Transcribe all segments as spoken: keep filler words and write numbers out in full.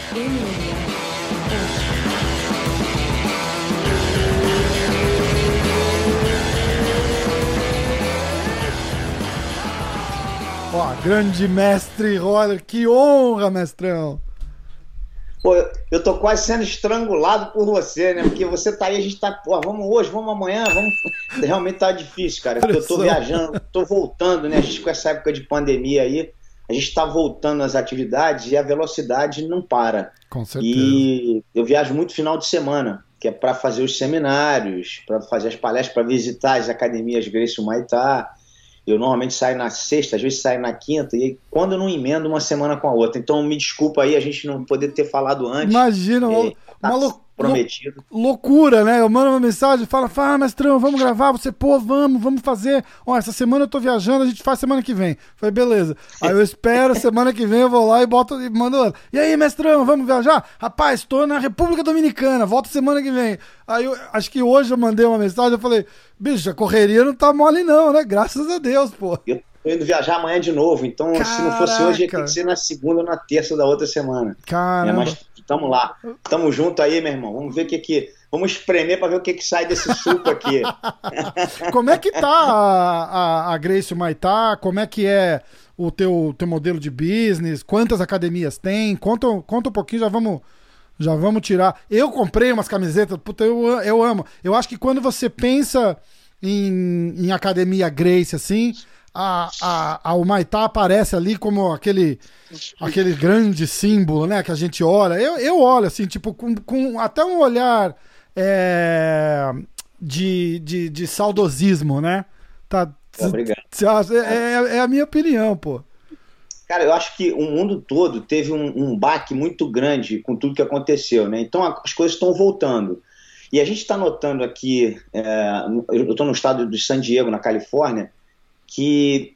Emília. Ó, grande mestre Roller, que honra, mestrão. Pô, eu tô quase sendo estrangulado por você, né? Porque você tá aí, a gente tá, pô, vamos hoje, vamos amanhã, vamos. Realmente tá difícil, cara. Porque eu tô viajando, tô voltando, né? A gente com essa época de pandemia aí, a gente tá voltando às atividades e a velocidade não para. Com certeza. E eu viajo muito final de semana, que é para fazer os seminários, para fazer as palestras, para visitar as academias Gracie Humaitá. Eu normalmente saio na sexta, às vezes saio na quinta, e quando eu não emendo uma semana com a outra. Então me desculpa aí a gente não poder ter falado antes. Imagina, é, uma, tá uma lou- prometido. lou- loucura, né? Eu mando uma mensagem, fala, fala, mestrão, vamos gravar, você, pô, vamos, vamos fazer. Ó, essa semana eu tô viajando, a gente faz semana que vem. Falei, beleza. Aí eu espero, semana que vem eu vou lá e boto e mando ela. E aí, mestrão, vamos viajar? Rapaz, tô na República Dominicana, volto semana que vem. Aí eu acho que hoje eu mandei uma mensagem, eu falei, bicho, a correria não tá mole não, né? Graças a Deus, pô. Eu tô indo viajar amanhã de novo, então Caraca. se não fosse hoje, tem que ser na segunda ou na terça da outra semana. Caramba. É, mas tamo lá, tamo junto aí, meu irmão. Vamos ver o que que... Vamos espremer pra ver o que que sai desse suco aqui. Como é que tá a, a, a Gracie Humaitá? Como é que é o teu, teu modelo de business? Quantas academias tem? Conta, conta um pouquinho, já vamos... Já vamos tirar. Eu comprei umas camisetas, puta, eu, eu amo. Eu acho que quando você pensa em, em academia Gracie, assim, a, a, a Humaitá aparece ali como aquele, aquele grande símbolo, né? Que a gente olha. Eu, eu olho, assim, tipo, com, com até um olhar é, de, de, de saudosismo, né? Tá, Obrigado. É, é, é a minha opinião, pô. Cara, eu acho que o mundo todo teve um, um baque muito grande com tudo que aconteceu, né? Então as coisas estão voltando. E a gente está notando aqui, é, eu estou no estado de San Diego, na Califórnia, que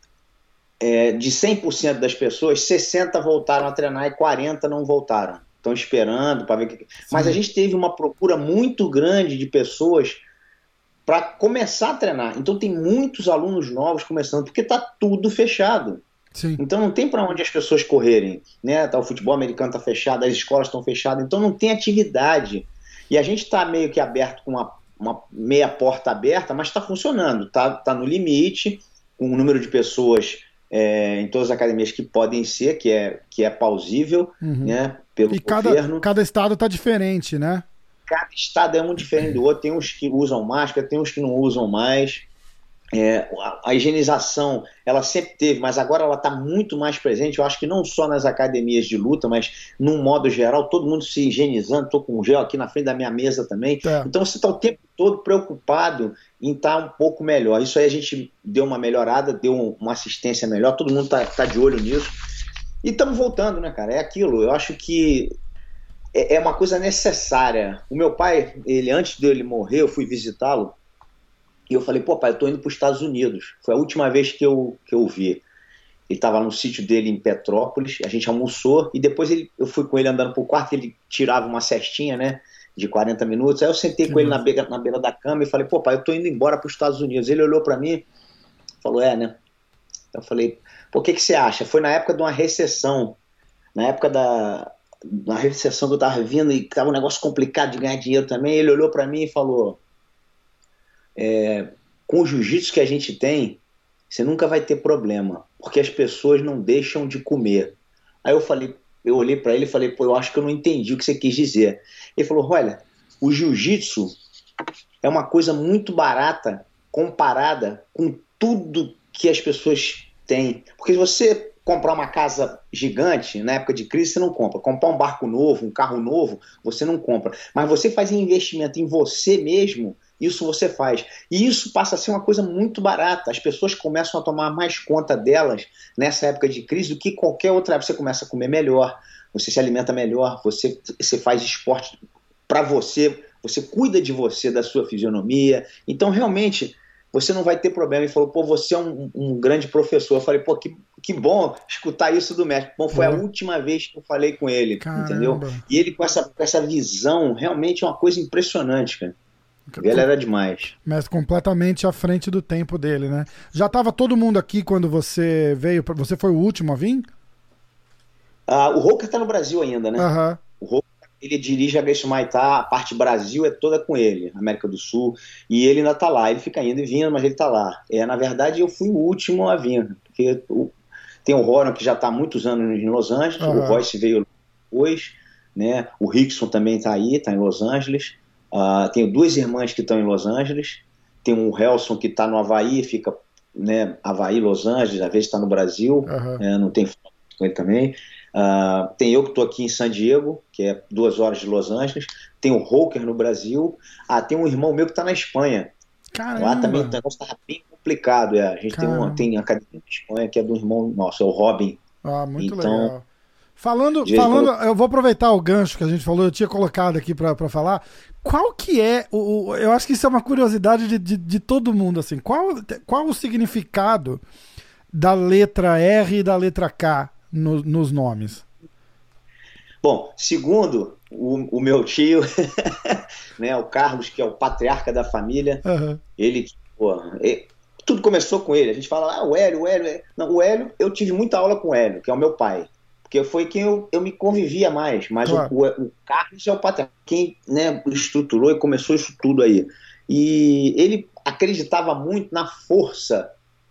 é, de cem por cento das pessoas, sessenta voltaram a treinar e quarenta não voltaram. Estão esperando para ver o que... Mas a gente teve uma procura muito grande de pessoas para começar a treinar. Então tem muitos alunos novos começando, porque está tudo fechado. Sim. Então não tem para onde as pessoas correrem, né? Tá, o futebol americano está fechado, as escolas estão fechadas, então não tem atividade. E a gente está meio que aberto com uma, uma meia porta aberta, mas está funcionando, está tá no limite, com o número de pessoas é, em todas as academias que podem ser, que é, que é plausível, uhum. né? Pelo e governo. Cada, cada estado está diferente, né? Cada estado é muito diferente do outro, tem uns que usam máscara, tem uns que não usam mais. É, a, a higienização ela sempre teve, mas agora ela está muito mais presente. Eu acho que não só nas academias de luta, mas num modo geral, todo mundo se higienizando. Estou com um gel aqui na frente da minha mesa também. É. Então você está o tempo todo preocupado em estar tá um pouco melhor. Isso aí a gente deu uma melhorada, deu uma assistência melhor, todo mundo está tá de olho nisso. E estamos voltando, né, cara? É aquilo. Eu acho que é, é uma coisa necessária. O meu pai, ele antes dele morrer, eu fui visitá-lo. E eu falei, pô, pai, eu tô indo para os Estados Unidos. Foi a última vez que eu, que eu vi. Ele estava no sítio dele em Petrópolis, a gente almoçou, e depois ele, eu fui com ele andando pro quarto, ele tirava uma cestinha, né, de quarenta minutos. Aí eu sentei que com ele na beira, na beira da cama e falei, pô, pai, eu tô indo embora para os Estados Unidos. Ele olhou para mim, falou, é, né? Eu falei, pô, o que que você acha? Foi na época de uma recessão, na época da, da recessão que eu tava vindo, e tava um negócio complicado de ganhar dinheiro também. Ele olhou para mim e falou... É, com o jiu-jitsu que a gente tem, você nunca vai ter problema, porque as pessoas não deixam de comer. Aí eu falei, eu olhei para ele e falei, pô, eu acho que eu não entendi o que você quis dizer. Ele falou, olha, o jiu-jitsu é uma coisa muito barata comparada com tudo que as pessoas têm. Porque se você comprar uma casa gigante, na época de crise, você não compra. Comprar um barco novo, um carro novo, você não compra. Mas você faz investimento em você mesmo, isso você faz. E isso passa a ser uma coisa muito barata. As pessoas começam a tomar mais conta delas nessa época de crise do que qualquer outra. Você começa a comer melhor, você se alimenta melhor, você, você faz esporte para você, você cuida de você, da sua fisionomia. Então, realmente, você não vai ter problema. Ele falou, pô, você é um, um grande professor. Eu falei, pô, que, que bom escutar isso do mestre. Bom, foi uhum. a última vez que eu falei com ele, Caramba. Entendeu? E ele com essa, com essa visão, realmente é uma coisa impressionante, cara. Ele era demais. Mas completamente à frente do tempo dele, né? Já estava todo mundo aqui quando você veio. Você foi o último a vir? Ah, o Roker tá no Brasil ainda, né? Aham. O Roker, ele dirige a Gracie Maitá, a parte Brasil é toda com ele, América do Sul, e ele ainda tá lá, ele fica indo e vindo, mas ele tá lá. É, na verdade, eu fui o último a vir, porque o, tem o Horan, que já tá há muitos anos em Los Angeles, Aham. o Royce veio depois, né? O Rickson também tá aí, tá em Los Angeles. Uh, tenho duas irmãs que estão em Los Angeles, tem um Helson que tá no Havaí, fica, né, Havaí, Los Angeles, às vezes está no Brasil, Aham. né, não tem foto com ele também. Uh, tem eu que estou aqui em San Diego, que é duas horas de Los Angeles. Tem o Roker no Brasil. Ah, tem um irmão meu que está na Espanha. Caramba. Lá também o negócio estava bem complicado. É. A gente tem, uma, tem a academia na Espanha que é do irmão nosso, é o Robin. Ah, muito então, legal. Falando, de vez em falando quando- eu vou aproveitar o gancho que a gente falou, eu tinha colocado aqui pra pra falar. Qual que é o, o- eu acho que isso é uma curiosidade de, de, de todo mundo, assim. Qual, qual o significado da letra R e da letra K no- nos nomes? Bom, segundo o, o meu tio, né, o Carlos, que é o patriarca da família, Aham. ele, pô, e- tudo começou com ele. A gente fala, ah, o Hélio, o Hélio. é-" Não, o Hélio, eu tive muita aula com o Hélio, que é o meu pai. Porque foi quem eu, eu me convivia mais. Mas Claro. o, o- o Carlos é o patriarca, quem, né, estruturou e começou isso tudo aí. E ele acreditava muito na força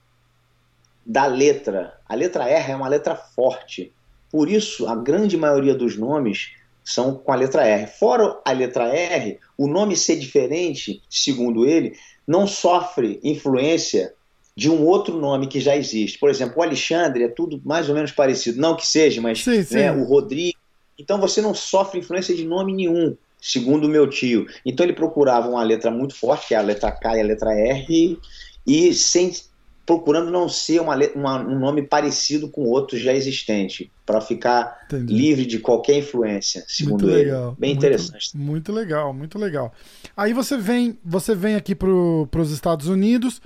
da letra. A letra R é uma letra forte. Por isso, a grande maioria dos nomes são com a letra R. Fora a letra R, o nome ser diferente, segundo ele, não sofre influência de um outro nome que já existe. Por exemplo, o Alexandre é tudo mais ou menos parecido. Não que seja, mas Sim, sim. né, o Rodrigo. Então você não sofre influência de nome nenhum, segundo o meu tio. Então ele procurava uma letra muito forte, que é a letra K e a letra R, e sem procurando não ser uma, le- uma- um nome parecido com outro já existente, para ficar Entendi. livre de qualquer influência, segundo Muito ele. legal. Bem muito, interessante. Muito legal, muito legal. Aí você vem, você vem aqui para os Estados Unidos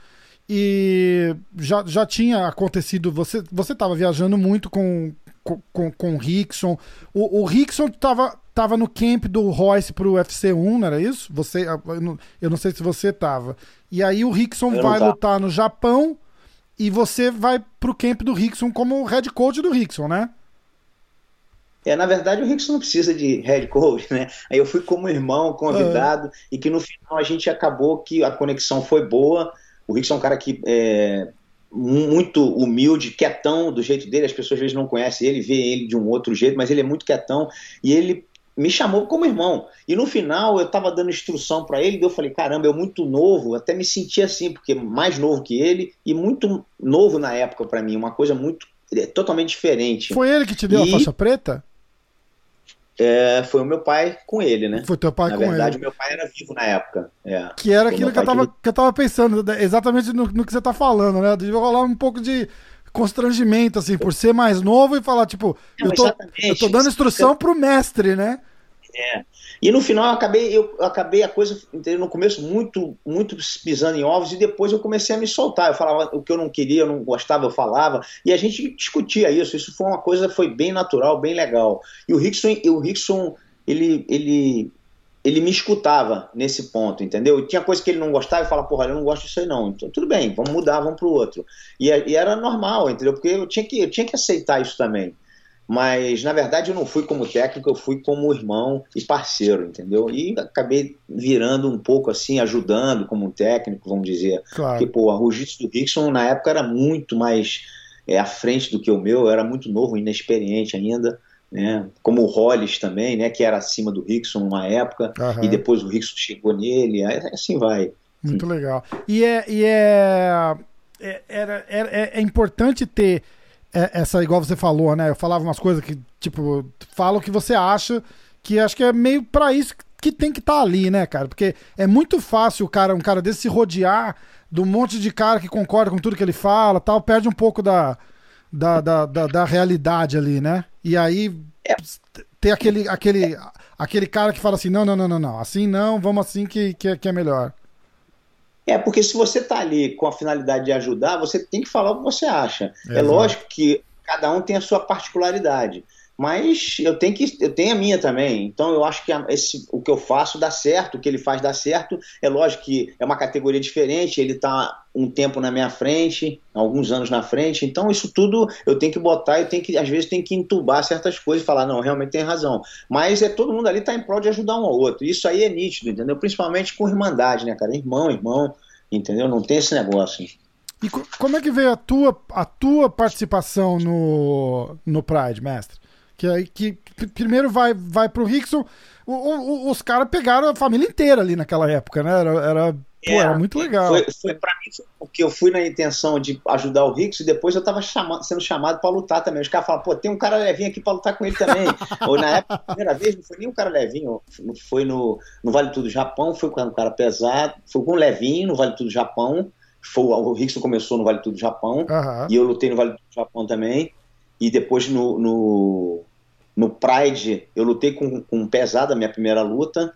e já, já tinha acontecido. Você você estava viajando muito com com, com, com o Rickson. O, o Rickson estava tava no camp do Royce pro U F C um, não era isso? Você, eu não, eu não sei se você estava. E aí o Rickson Eu não vai tava. lutar no Japão e você vai pro camp do Rickson como head coach do Rickson, né? É, na verdade, o Rickson não precisa de head coach, né? Aí eu fui como irmão, convidado, e que no final a gente acabou que a conexão foi boa. O Rickson é um cara que é muito humilde, quietão do jeito dele. As pessoas às vezes não conhecem ele, vê ele de um outro jeito, mas ele é muito quietão. E ele me chamou como irmão. E no final eu estava dando instrução para ele, e eu falei, caramba, eu muito novo, até me senti assim, porque mais novo que ele, e muito novo na época para mim, uma coisa muito, é, totalmente diferente. Foi ele que te deu E- a faixa preta? É, foi o meu pai com ele, né? Foi teu pai Na com verdade, ele. o meu pai era vivo na época. É. Que era Foi aquilo meu que eu, pai tava, que eu tava pensando, né, exatamente no, no que você tá falando, né? Devia rolar um pouco de constrangimento, assim, por ser mais novo e falar, tipo, Não, eu, tô, exatamente. eu tô dando instrução pro mestre, né? É. E no final eu acabei, eu acabei a coisa, entendeu? No começo muito, muito pisando em ovos, e depois eu comecei a me soltar. Eu falava o que eu não queria, eu não gostava, eu falava, e a gente discutia isso. Isso foi uma coisa, foi bem natural, bem legal. E o Rickson, e o Rickson ele, ele, ele me escutava nesse ponto, entendeu? E tinha coisa que ele não gostava e falava, porra, eu não gosto disso aí não. Então tudo bem, vamos mudar, vamos pro outro. E, e era normal, entendeu? Porque eu tinha que, eu tinha que aceitar isso também. Mas, na verdade, eu não fui como técnico, eu fui como irmão e parceiro, entendeu? E acabei virando um pouco assim, ajudando como um técnico, vamos dizer. Claro. Porque, pô, o jiu-jitsu do Rickson, na época, era muito mais é, à frente do que o meu, eu era muito novo, inexperiente ainda, né? Como o Hollis também, né? Que era acima do Rickson numa época, Aham. e depois o Rickson chegou nele, aí assim vai. Muito legal. E é, e é, é, era, era- é, é importante ter é, essa, igual você falou, né? Eu falava umas coisas que, tipo, fala o que você acha, que acho que é meio pra isso que tem que estar ali, né, cara? Porque é muito fácil o cara, um cara desse se rodear de um monte de cara que concorda com tudo que ele fala, tal, perde um pouco da, da, da, da, da realidade ali, né? E aí ter aquele, aquele, aquele cara que fala assim, não, não, não, não, não, assim não, vamos assim que, que, é- que é melhor. É, porque se você está ali com a finalidade de ajudar, você tem que falar o que você acha. É Exato. lógico que cada um tem a sua particularidade. mas eu tenho, que, eu tenho a minha também. Então eu acho que esse, o que eu faço dá certo, o que ele faz dá certo. É lógico que é uma categoria diferente, ele está um tempo na minha frente, alguns anos na frente, então isso tudo eu tenho que botar, eu tenho que, às vezes tenho que entubar certas coisas e falar, não, realmente tem razão. Mas é todo mundo ali está em prol de ajudar um ao outro. Isso aí é nítido, entendeu? Principalmente com irmandade, né, cara? Irmão, irmão, entendeu? Não tem esse negócio. E co como é que veio a tua, a tua participação no, no Pride, mestre? Que, que, que primeiro vai, vai pro Rickson, o, o, os caras pegaram a família inteira ali naquela época, né? Era, era, pô, é, era muito legal. Foi, foi pra mim, foi porque eu fui na intenção de ajudar o Rickson e depois eu tava chama, sendo chamado pra lutar também. Os caras falaram, pô, tem um cara levinho aqui pra lutar com ele também. Ou na época, a primeira vez, não foi nem um cara levinho, foi no, no Vale Tudo Japão, foi com um cara pesado, foi com um levinho no Vale Tudo Japão. Foi, o Rickson começou no Vale Tudo Japão, uhum. E eu lutei no Vale Tudo Japão também. E depois no, no, no Pride eu lutei com, com pesado a minha primeira luta.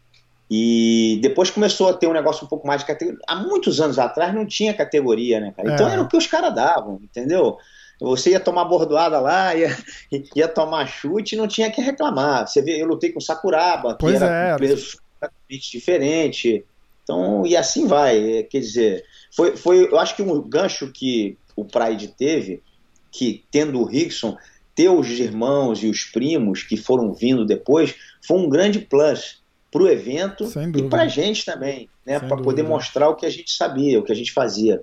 E depois começou a ter um negócio um pouco mais de categoria. Há muitos anos atrás não tinha categoria, né, cara? Então é. Era o que os caras davam, entendeu? Você ia tomar bordoada lá, ia, ia tomar chute e não tinha que reclamar. Você vê, eu lutei com Sakuraba, que pois era é, um peso completamente diferente. Então, e assim vai. Quer dizer, foi, foi, eu acho que um gancho que o Pride teve, que tendo o Rickson, ter os irmãos e os primos que foram vindo depois, foi um grande plus para o evento e para a gente também, né? Para poder mostrar o que a gente sabia, o que a gente fazia.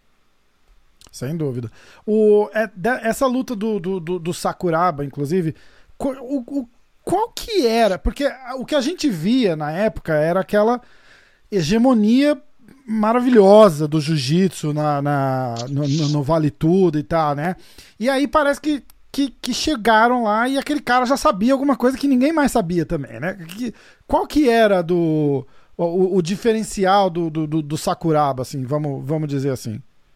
Sem dúvida. O, é, essa luta do, do, do, do Sakuraba, inclusive, o, o, qual que era? Porque o que a gente via na época era aquela hegemonia maravilhosa do jiu-jitsu na, na, no, no Vale Tudo e tal, né? E aí parece que, que, que chegaram lá e aquele cara já sabia alguma coisa que ninguém mais sabia também, né? Que, qual que era do, o, o diferencial do, do, do Sakuraba, assim, vamos, vamos dizer assim?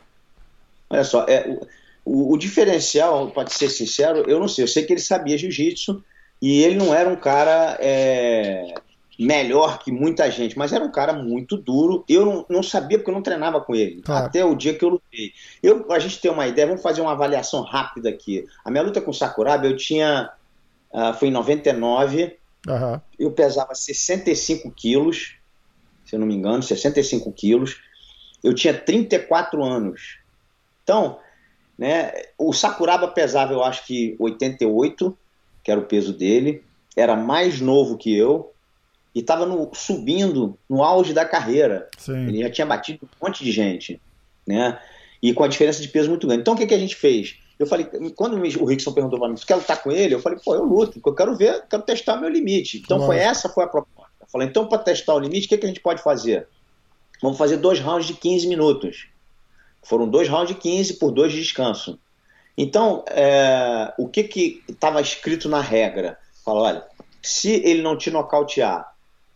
Olha só, é, o, o diferencial, para ser sincero, eu não sei. Eu sei que ele sabia jiu-jitsu e ele não era um cara é, melhor que muita gente, mas era um cara muito duro. Eu não, não sabia porque eu não treinava com ele, claro. Até o dia que eu lutei. Eu, a gente ter uma ideia, vamos fazer uma avaliação rápida aqui. A minha luta com o Sakuraba, eu tinha, uh, foi em noventa e nove, uhum. Eu pesava sessenta e cinco quilos, se eu não me engano, sessenta e cinco quilos. Eu tinha trinta e quatro anos. Então, né, o Sakuraba pesava, eu acho que oitenta e oito, que era o peso dele, era mais novo que eu e estava subindo no auge da carreira. Sim. Ele já tinha batido um monte de gente, né, e com a diferença de peso muito grande. Então, o que, que a gente fez? Eu falei, quando o Rickson perguntou para mim, você quer lutar com ele? Eu falei, pô, eu luto, porque eu quero ver, quero testar o meu limite. Então, foi essa foi a proposta. Eu falei, então, para testar o limite, o que, que a gente pode fazer? Vamos fazer dois rounds de quinze minutos. Foram dois rounds de quinze por dois de descanso. Então, é, o que que estava escrito na regra? Fala, olha, se ele não te nocautear,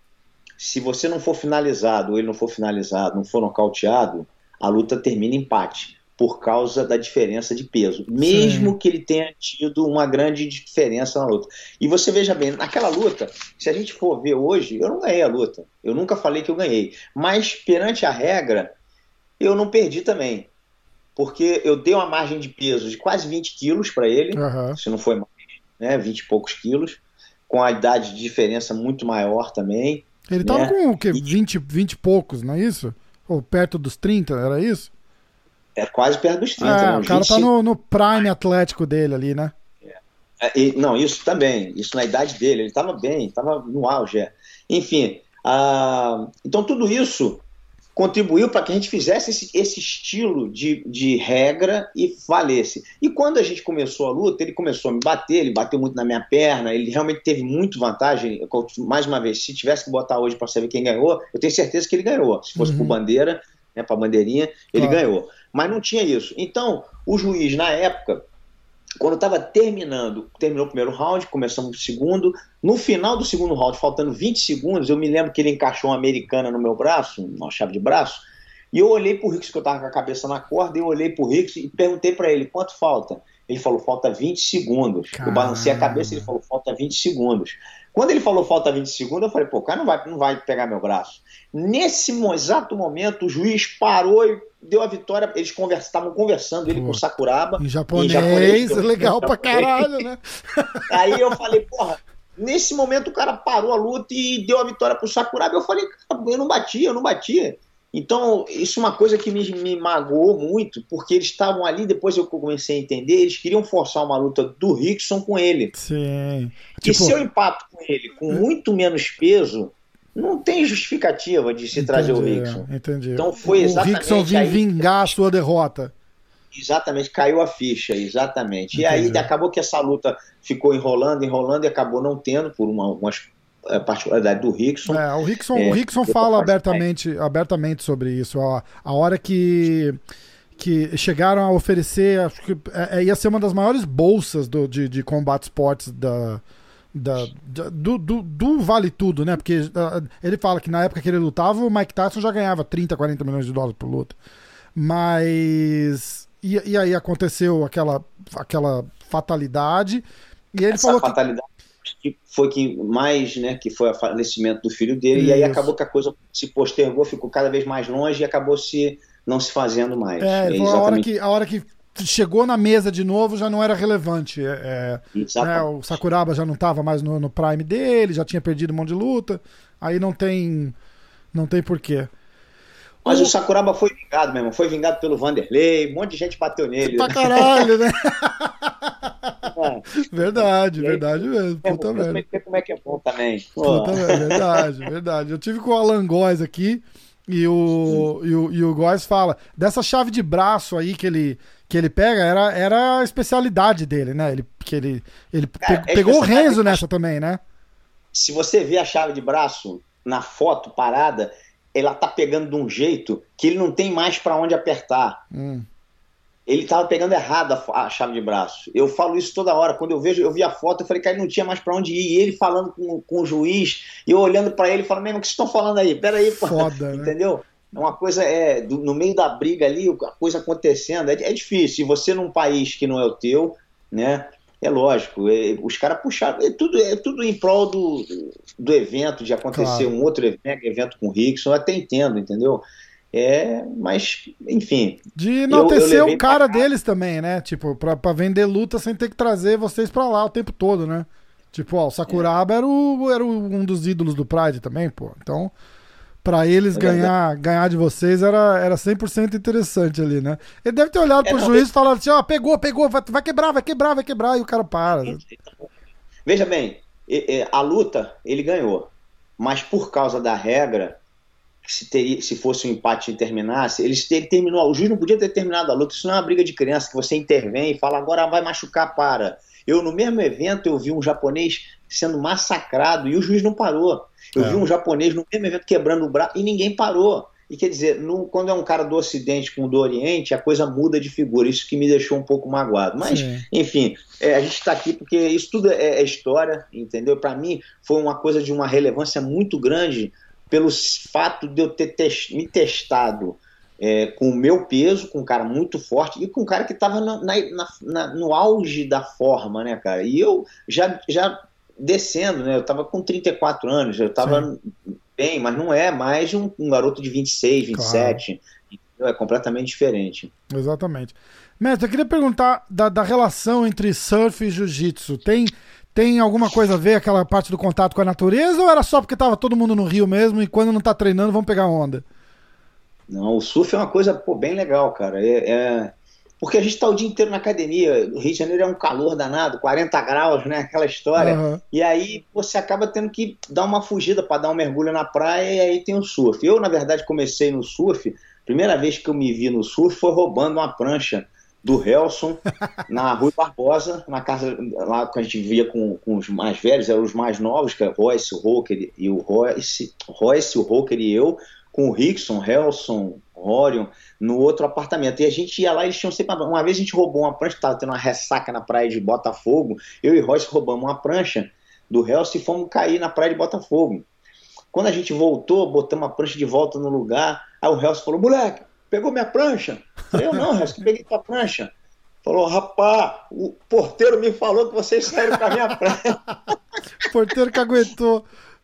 se você não for finalizado, ou ele não for finalizado, não for nocauteado, a luta termina em empate, por causa da diferença de peso. Mesmo Sim. que ele tenha tido uma grande diferença na luta. E você veja bem, naquela luta, se a gente for ver hoje, eu não ganhei a luta. Eu nunca falei que eu ganhei. Mas, perante a regra, eu não perdi também, porque eu dei uma margem de peso de quase vinte quilos para ele, uhum. se não foi mais, né, vinte e poucos quilos, com a idade de diferença muito maior também. Ele estava né? com o quê? vinte, vinte e poucos, não é isso? Ou perto dos trinta, era isso? É quase perto dos trinta. É, não, o cara vinte... tá no, no prime atlético dele ali, né? É. E, não, isso também, isso na idade dele, ele estava bem, estava no auge. É. Enfim, ah, então tudo isso contribuiu para que a gente fizesse esse, esse estilo de, de regra e valesse. E quando a gente começou a luta, ele começou a me bater, ele bateu muito na minha perna, ele realmente teve muito vantagem. Mais uma vez, se tivesse que botar hoje para saber quem ganhou, eu tenho certeza que ele ganhou. Se fosse uhum. por bandeira, né, para bandeirinha, ele claro. ganhou. Mas não tinha isso. Então, o juiz, na época, quando estava terminando, terminou o primeiro round, começamos o segundo, no final do segundo round, faltando vinte segundos, eu me lembro que ele encaixou uma americana no meu braço, uma chave de braço, e eu olhei pro Rickson, que eu estava com a cabeça na corda, eu olhei pro Rickson e perguntei para ele, quanto falta? Ele falou, falta vinte segundos. Caramba. Eu balancei a cabeça e ele falou, falta vinte segundos. Quando ele falou, falta vinte segundos, eu falei, pô, o cara não vai, não vai pegar meu braço. Nesse exato momento, o juiz parou e deu a vitória, eles estavam conversando, ele Pô, com o Sakuraba. Em japonês, em japonês legal pra caralho, né? Aí eu falei, porra, nesse momento o cara parou a luta e deu a vitória pro Sakuraba. Eu falei, cara, eu não batia, eu não batia. Então, isso é uma coisa que me, me magoou muito, porque eles estavam ali, depois eu comecei a entender, eles queriam forçar uma luta do Rickson com ele. Sim. E tipo, se eu empato com ele com muito menos peso, não tem justificativa de se entendi, trazer o Rickson. Entendi. Então foi exatamente. O Rickson vinha vingar a sua derrota. Exatamente, caiu a ficha, exatamente. Entendi. E aí acabou que essa luta ficou enrolando, enrolando e acabou não tendo por uma, umas particularidades do Rickson. É, o Rickson, é, o Rickson fala abertamente, abertamente sobre isso. A, a hora que, que chegaram a oferecer, acho que é, ia ser uma das maiores bolsas do, de, de Combat Sports da. Da, da, do, do, do Vale Tudo, né? Porque uh, ele fala que na época que ele lutava, o Mike Tyson já ganhava trinta, quarenta milhões de dólares por luta. Mas. E, e aí aconteceu aquela, aquela fatalidade. E ele Essa falou fatalidade que... que foi que mais, né? Que foi o falecimento do filho dele. Isso. E aí acabou que a coisa se postergou, ficou cada vez mais longe e acabou se não se fazendo mais. É, é exatamente... a hora que. A hora que chegou na mesa de novo, já não era relevante. É, né, o Sakuraba já não estava mais no, no prime dele, já tinha perdido um monte de luta. Aí não tem não tem porquê. Mas o, o Sakuraba foi vingado mesmo, foi vingado pelo Vanderlei, um monte de gente bateu nele. Pra caralho, né? É. Verdade, verdade mesmo. É, Puta merda. Como é que é bom também. Puta verdade, verdade. Eu tive com o Alan Góes aqui e o, e o, e o Góes fala dessa chave de braço aí que ele que ele pega, era, era a especialidade dele, né? Ele, que ele, ele Cara, pe- pegou o Renzo nessa também, né? Se você vê a chave de braço na foto parada, ela tá pegando de um jeito que ele não tem mais para onde apertar. Hum. Ele tava pegando errado a, a chave de braço. Eu falo isso toda hora. Quando eu vejo, eu vi a foto, eu falei, cara, ele não tinha mais para onde ir. E ele falando com, com o juiz, e eu olhando para ele, falando, mesmo, o que vocês estão falando aí? Pera aí, pô. Foda, entendeu? Né? É uma coisa, é, do, no meio da briga ali, a coisa acontecendo, é, é difícil. E você num país que não é o teu, né, é lógico, é, os caras puxaram, é tudo, é tudo em prol do, do evento, de acontecer claro. um outro evento, evento com o Rickson, eu até entendo, entendeu? É, mas, enfim. De enaltecer o cara deles também, né, tipo, pra, pra vender luta sem ter que trazer vocês pra lá o tempo todo, né? Tipo, ó, o Sakuraba é. era, o, era um dos ídolos do Pride também, pô, então... Pra eles é ganhar, ganhar de vocês era, era cem por cento interessante ali, né? Ele deve ter olhado é, pro não, juiz e falado assim, ó, oh, pegou, pegou, vai, vai quebrar, vai quebrar, vai quebrar, e o cara para. Veja bem, a luta ele ganhou, mas por causa da regra, se, teria, se fosse um empate e terminasse, eles ter, terminou, o juiz não podia ter terminado a luta, isso não é uma briga de criança, que você intervém e fala, agora vai machucar, para. Eu, no mesmo evento, eu vi um japonês sendo massacrado e o juiz não parou. Eu é. vi um japonês no mesmo evento quebrando o braço e ninguém parou. E quer dizer, no, quando é um cara do Ocidente com o do Oriente, a coisa muda de figura. Isso que me deixou um pouco magoado. Mas, Sim. enfim, é, a gente está aqui porque isso tudo é, é história, entendeu? Para mim, foi uma coisa de uma relevância muito grande pelo fato de eu ter test, me testado é, com o meu peso, com um cara muito forte e com um cara que estava no auge da forma, né, cara? E eu já... já descendo, né? Eu tava com trinta e quatro anos, eu tava Sim. bem, mas não é mais um, um garoto de vinte e seis, vinte e sete. Claro. É completamente diferente. Exatamente. Mestre, eu queria perguntar da, da relação entre surf e jiu-jitsu. Tem, tem alguma coisa a ver aquela parte do contato com a natureza ou era só porque tava todo mundo no Rio mesmo e quando não tá treinando vão pegar onda? Não, o surf é uma coisa pô, bem legal, cara. É... é... Porque a gente está o dia inteiro na academia, o Rio de Janeiro é um calor danado, quarenta graus, né, aquela história, uhum. E aí você acaba tendo que dar uma fugida para dar um mergulho na praia e aí tem o surf. Eu, na verdade, comecei no surf, primeira vez que eu me vi no surf foi roubando uma prancha do Helson na Rui Barbosa, na casa lá que a gente via com, com os mais velhos, eram os mais novos, que era o Royce, o Roker e o Royce, Royce, o Roker e eu, com o Rickson, Helson, Orion, no outro apartamento. E a gente ia lá e eles tinham sempre... Uma vez a gente roubou uma prancha, estava tendo uma ressaca na praia de Botafogo, eu e Royce roubamos uma prancha do Helson e fomos cair na praia de Botafogo. Quando a gente voltou, botamos a prancha de volta no lugar, aí o Helson falou, moleque, pegou minha prancha? Eu falei, eu não, Helson, que peguei tua prancha. Falou, rapaz, o porteiro me falou que vocês saíram com a minha prancha. O porteiro que aguentou.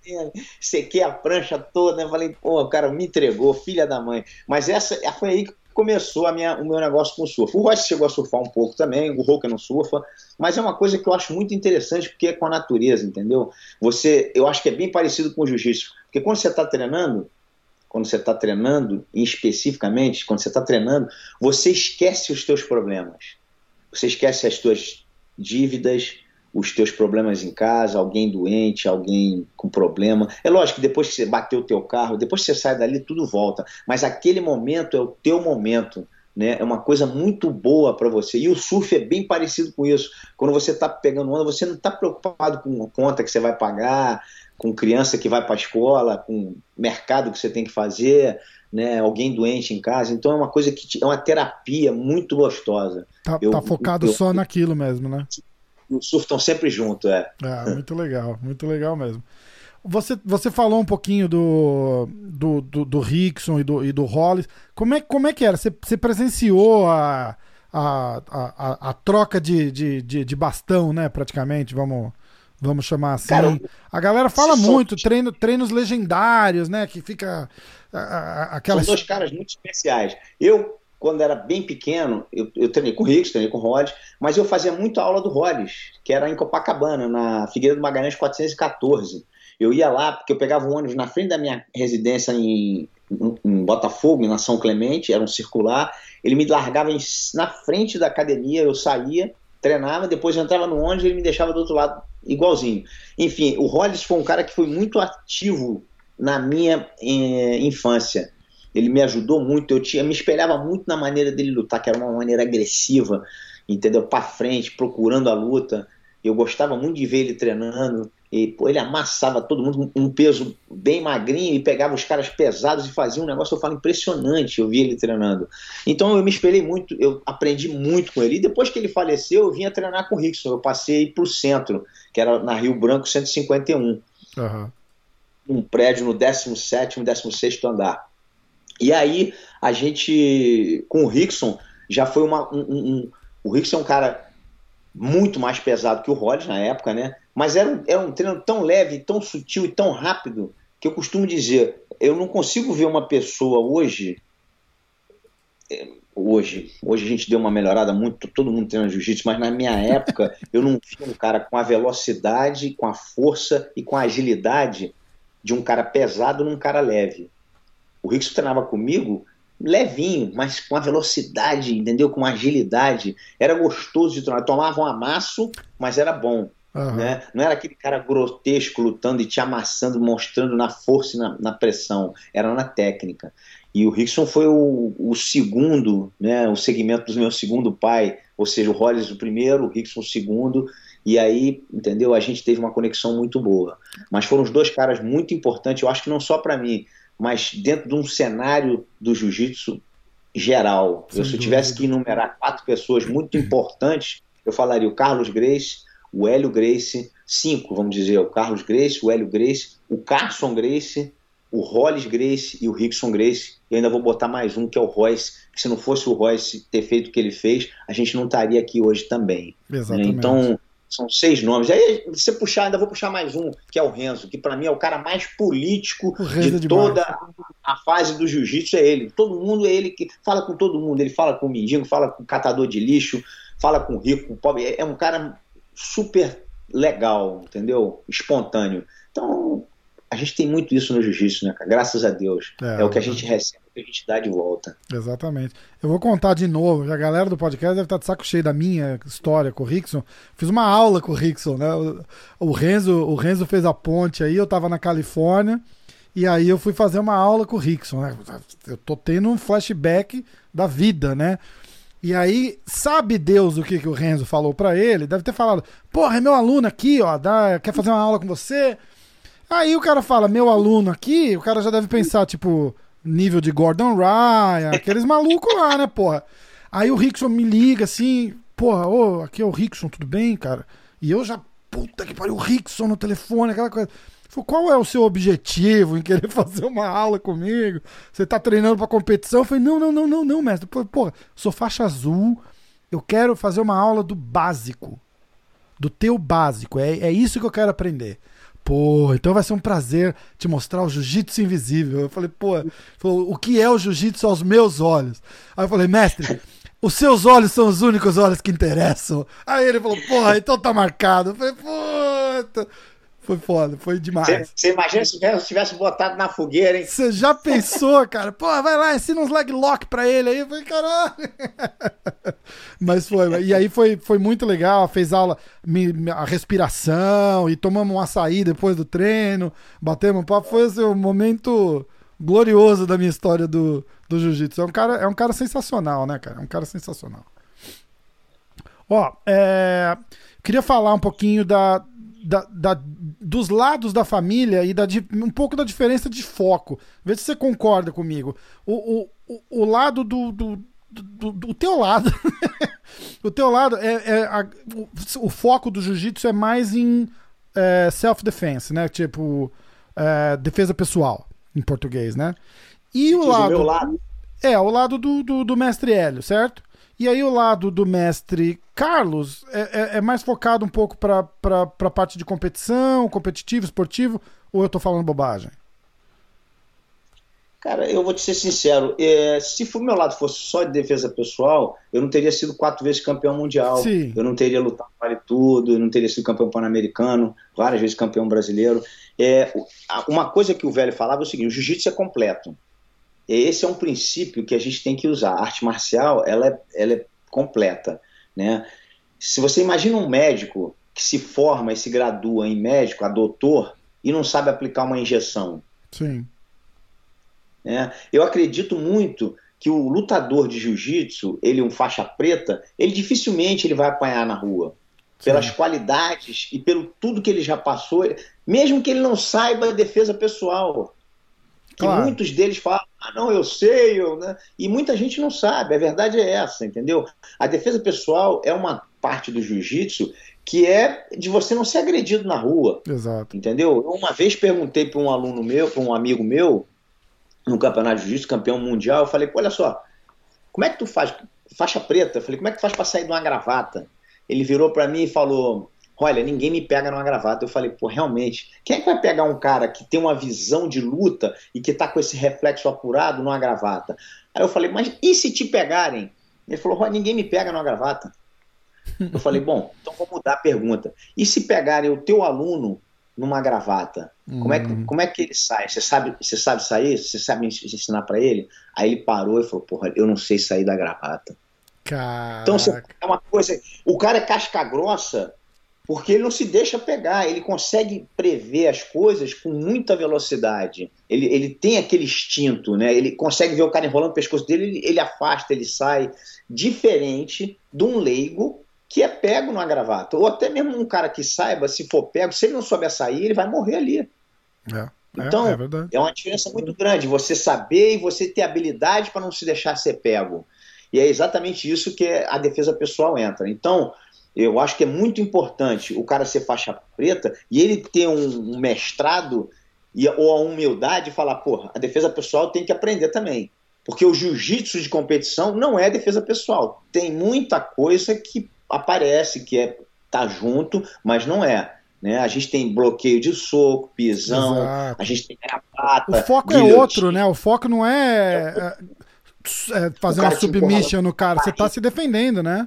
sequei a prancha toda, né? Falei, pô, o cara me entregou, filha da mãe. Mas essa foi aí que começou a minha, o meu negócio com o surf. O Royce chegou a surfar um pouco também, o Roca não surfa, mas é uma coisa que eu acho muito interessante porque é com a natureza, entendeu? Você, eu acho que é bem parecido com o jiu-jitsu, porque quando você está treinando, quando você está treinando, especificamente, quando você está treinando, você esquece os teus problemas. Você esquece as tuas dívidas, os teus problemas em casa, alguém doente, alguém com problema. É lógico que depois que você bateu o teu carro, depois que você sai dali, tudo volta. Mas aquele momento é o teu momento, né? É uma coisa muito boa para você. E o surf é bem parecido com isso. Quando você está pegando onda, você não está preocupado com a conta que você vai pagar, com criança que vai para a escola, com mercado que você tem que fazer, né? Alguém doente em casa. Então é uma coisa que te, é uma terapia muito gostosa. Tá, eu, tá focado eu, só eu, naquilo mesmo, né? O surf estão sempre junto, é. É, muito legal, muito legal mesmo. Você, você falou um pouquinho do, do, do, do Rickson e do, e do Hollis. Como é, como é que era? Você, você presenciou a, a, a, a troca de, de, de, de bastão, né? Praticamente, vamos, vamos chamar assim. Cara, a galera fala muito, são... treino, treinos legendários, né? Que fica a, a, aquelas... São dois caras muito especiais. Eu, quando era bem pequeno, eu, eu treinei com o Rickson, treinei com o Hollis, mas eu fazia muita aula do Hollis, que era em Copacabana, na Figueira do Magalhães quatrocentos e quatorze. Eu ia lá, porque eu pegava o ônibus na frente da minha residência em, em, em Botafogo, na São Clemente, era um circular. Ele me largava em, na frente da academia, eu saía, treinava, depois eu entrava no ônibus e ele me deixava do outro lado, igualzinho. Enfim, o Hollis foi um cara que foi muito ativo na minha eh, infância. Ele me ajudou muito, eu, tinha, eu me espelhava muito na maneira dele lutar, que era uma maneira agressiva, entendeu? Para frente, procurando a luta. Eu gostava muito de ver ele treinando. E, pô, ele amassava todo mundo, um peso bem magrinho, e pegava os caras pesados e fazia um negócio, eu falo, impressionante, eu vi ele treinando. Então eu me espelhei muito, eu aprendi muito com ele. E depois que ele faleceu, eu vinha treinar com o Rickson. Eu passei para o centro, que era na Rio Branco cento e cinquenta e um. Uhum. Um prédio no décimo sétimo, décimo sexto andar. E aí a gente, com o Rickson, já foi uma... Um, um, um, o Rickson é um cara muito mais pesado que o Hollis na época, né? Mas era um, era um treino tão leve, tão sutil e tão rápido, que eu costumo dizer, eu não consigo ver uma pessoa hoje, hoje, hoje a gente deu uma melhorada muito, todo mundo treina jiu-jitsu, mas na minha época eu não vi um cara com a velocidade, com a força e com a agilidade de um cara pesado num cara leve. O Rickson treinava comigo levinho, mas com a velocidade, entendeu? Com a agilidade. Era gostoso de treinar. Tomava um amasso, mas era bom. Uhum. Né? Não era aquele cara grotesco lutando e te amassando, mostrando na força e na, na pressão. Era na técnica. E o Rickson foi o, o segundo, né? O segmento do meu segundo pai. Ou seja, o Hollis o primeiro, o Rickson o segundo. E aí, entendeu? A gente teve uma conexão muito boa. Mas foram os dois caras muito importantes, eu acho que não só para mim, mas dentro de um cenário do jiu-jitsu geral. Eu, se eu tivesse que enumerar quatro pessoas muito importantes, eu falaria o Carlos Gracie, o Hélio Gracie, cinco, vamos dizer, o Carlos Gracie, o Hélio Gracie, o Carson Gracie, o Hollis Gracie e o Rickson Gracie. E ainda vou botar mais um, que é o Royce, que se não fosse o Royce ter feito o que ele fez, a gente não estaria aqui hoje também. Exatamente. Né? Então, são seis nomes. Aí, se você puxar, ainda vou puxar mais um, que é o Renzo, que para mim é o cara mais político de é toda a fase do jiu-jitsu, é ele. Todo mundo é ele que fala com todo mundo. Ele fala com o mendigo, fala com o catador de lixo, fala com o rico, com o pobre. É um cara super legal, entendeu? Espontâneo. Então, a gente tem muito isso no jiu-jitsu, né, cara? Graças a Deus. É, é o que a gente recebe, o que a gente dá de volta. Exatamente. Eu vou contar de novo, a galera do podcast deve estar de saco cheio da minha história com o Rickson. Fiz uma aula com o Rickson, né? O, o, Renzo, o Renzo fez a ponte aí, eu tava na Califórnia, e aí eu fui fazer uma aula com o Rickson, né? Eu tô tendo um flashback da vida, né? E aí, sabe Deus o que, que o Renzo falou pra ele? Deve ter falado, porra, é meu aluno aqui, ó, dá, quer fazer uma aula com você? Aí o cara fala, meu aluno aqui, o cara já deve pensar, tipo, nível de Gordon Ryan, aqueles malucos lá, né, porra? Aí o Rickson me liga assim, porra, ô, aqui é o Rickson, tudo bem, cara? E eu já, puta que pariu, o Rickson no telefone, aquela coisa. Falei, qual é o seu objetivo em querer fazer uma aula comigo? Você tá treinando pra competição? Eu falei, não, não, não, não, não, mestre. Porra, sou faixa azul, eu quero fazer uma aula do básico, do teu básico, é, é isso que eu quero aprender. pô, então vai ser um prazer te mostrar o jiu-jitsu invisível. Eu falei, pô, falou, o que é o jiu-jitsu aos meus olhos? Aí eu falei, mestre, os seus olhos são os únicos olhos que interessam. Aí ele falou, porra, então tá marcado. Eu falei, puta. Foi foda, foi demais. Você imagina se eu tivesse botado na fogueira, hein? Você já pensou, cara? Pô, vai lá, ensina uns leg lock pra ele aí. Eu falei, caralho. Mas foi. E aí foi, foi muito legal. Fez aula, a respiração, e tomamos um açaí depois do treino. Batemos um papo. Foi assim, um momento glorioso da minha história do, do jiu-jitsu. É um cara, é um cara sensacional, né, cara? É um cara sensacional. Ó, é, queria falar um pouquinho da. Da, da, dos lados da família e da, um pouco da diferença de foco. Vê se você concorda comigo. O, o, o lado do, do, do, do teu lado o teu lado é, é a, o, o foco do jiu-jitsu é mais em é, self-defense, né? Tipo é, defesa pessoal em português, né? E o lado, o meu lado é o lado do, do, do mestre Hélio, certo? E aí o lado do mestre Carlos é, é, é mais focado um pouco para a parte de competição, competitivo, esportivo, ou eu tô falando bobagem? Cara, eu vou te ser sincero, é, se o meu lado fosse só de defesa pessoal, eu não teria sido quatro vezes campeão mundial, Sim. Eu não teria lutado vale tudo, eu não teria sido campeão pan-americano, várias vezes campeão brasileiro. É, uma coisa que o velho falava é o seguinte, o jiu-jitsu é completo. Esse é um princípio que a gente tem que usar. A arte marcial, ela é, ela é completa, né? Se você imagina um médico que se forma e se gradua em médico, a doutor, e não sabe aplicar uma injeção. Sim. Né? Eu acredito muito que o lutador de jiu-jitsu, ele um faixa preta, ele dificilmente ele vai apanhar na rua. Sim. Pelas qualidades e pelo tudo que ele já passou, mesmo que ele não saiba a defesa pessoal. Que claro. Muitos deles falam, ah, não, eu sei, eu, né? E muita gente não sabe, a verdade é essa, entendeu? A defesa pessoal é uma parte do jiu-jitsu que é de você não ser agredido na rua. Exato. Entendeu? Eu uma vez perguntei para um aluno meu, para um amigo meu, no campeonato de jiu-jitsu, campeão mundial, eu falei, olha só, como é que tu faz, faixa preta, eu falei, como é que tu faz para sair de uma gravata? Ele virou para mim e falou, olha, ninguém me pega numa gravata. Eu falei, pô, realmente, quem é que vai pegar um cara que tem uma visão de luta e que tá com esse reflexo apurado numa gravata? Aí eu falei, mas e se te pegarem? Ele falou, olha, ninguém me pega numa gravata. Eu falei, bom, então vou mudar a pergunta. E se pegarem o teu aluno numa gravata? Como é que, como é que ele sai? Você sabe, você sabe sair? Você sabe ensinar para ele? Aí ele parou e falou, porra, eu não sei sair da gravata. Caraca. Então, é uma coisa... O cara é casca grossa porque ele não se deixa pegar, ele consegue prever as coisas com muita velocidade. Ele, ele tem aquele instinto, né? Ele consegue ver o cara enrolando o pescoço dele, ele, ele afasta, ele sai. Diferente de um leigo que é pego numa gravata. Ou até mesmo um cara que saiba, se for pego, se ele não souber sair, ele vai morrer ali. É, então, é, é, é uma diferença muito grande. Você saber e você ter habilidade para não se deixar ser pego. E é exatamente isso que a defesa pessoal entra. Então, eu acho que é muito importante o cara ser faixa preta e ele ter um, um mestrado e, ou a humildade de falar, porra, a defesa pessoal tem que aprender também. Porque o jiu-jitsu de competição não é defesa pessoal. Tem muita coisa que aparece, que é tá junto, mas não é. Né? A gente tem bloqueio de soco, pisão, exato. A gente tem gravata. O foco guilhotina. É outro, né? O foco não é, é, é fazer uma submission no cara, você tá se defendendo, né?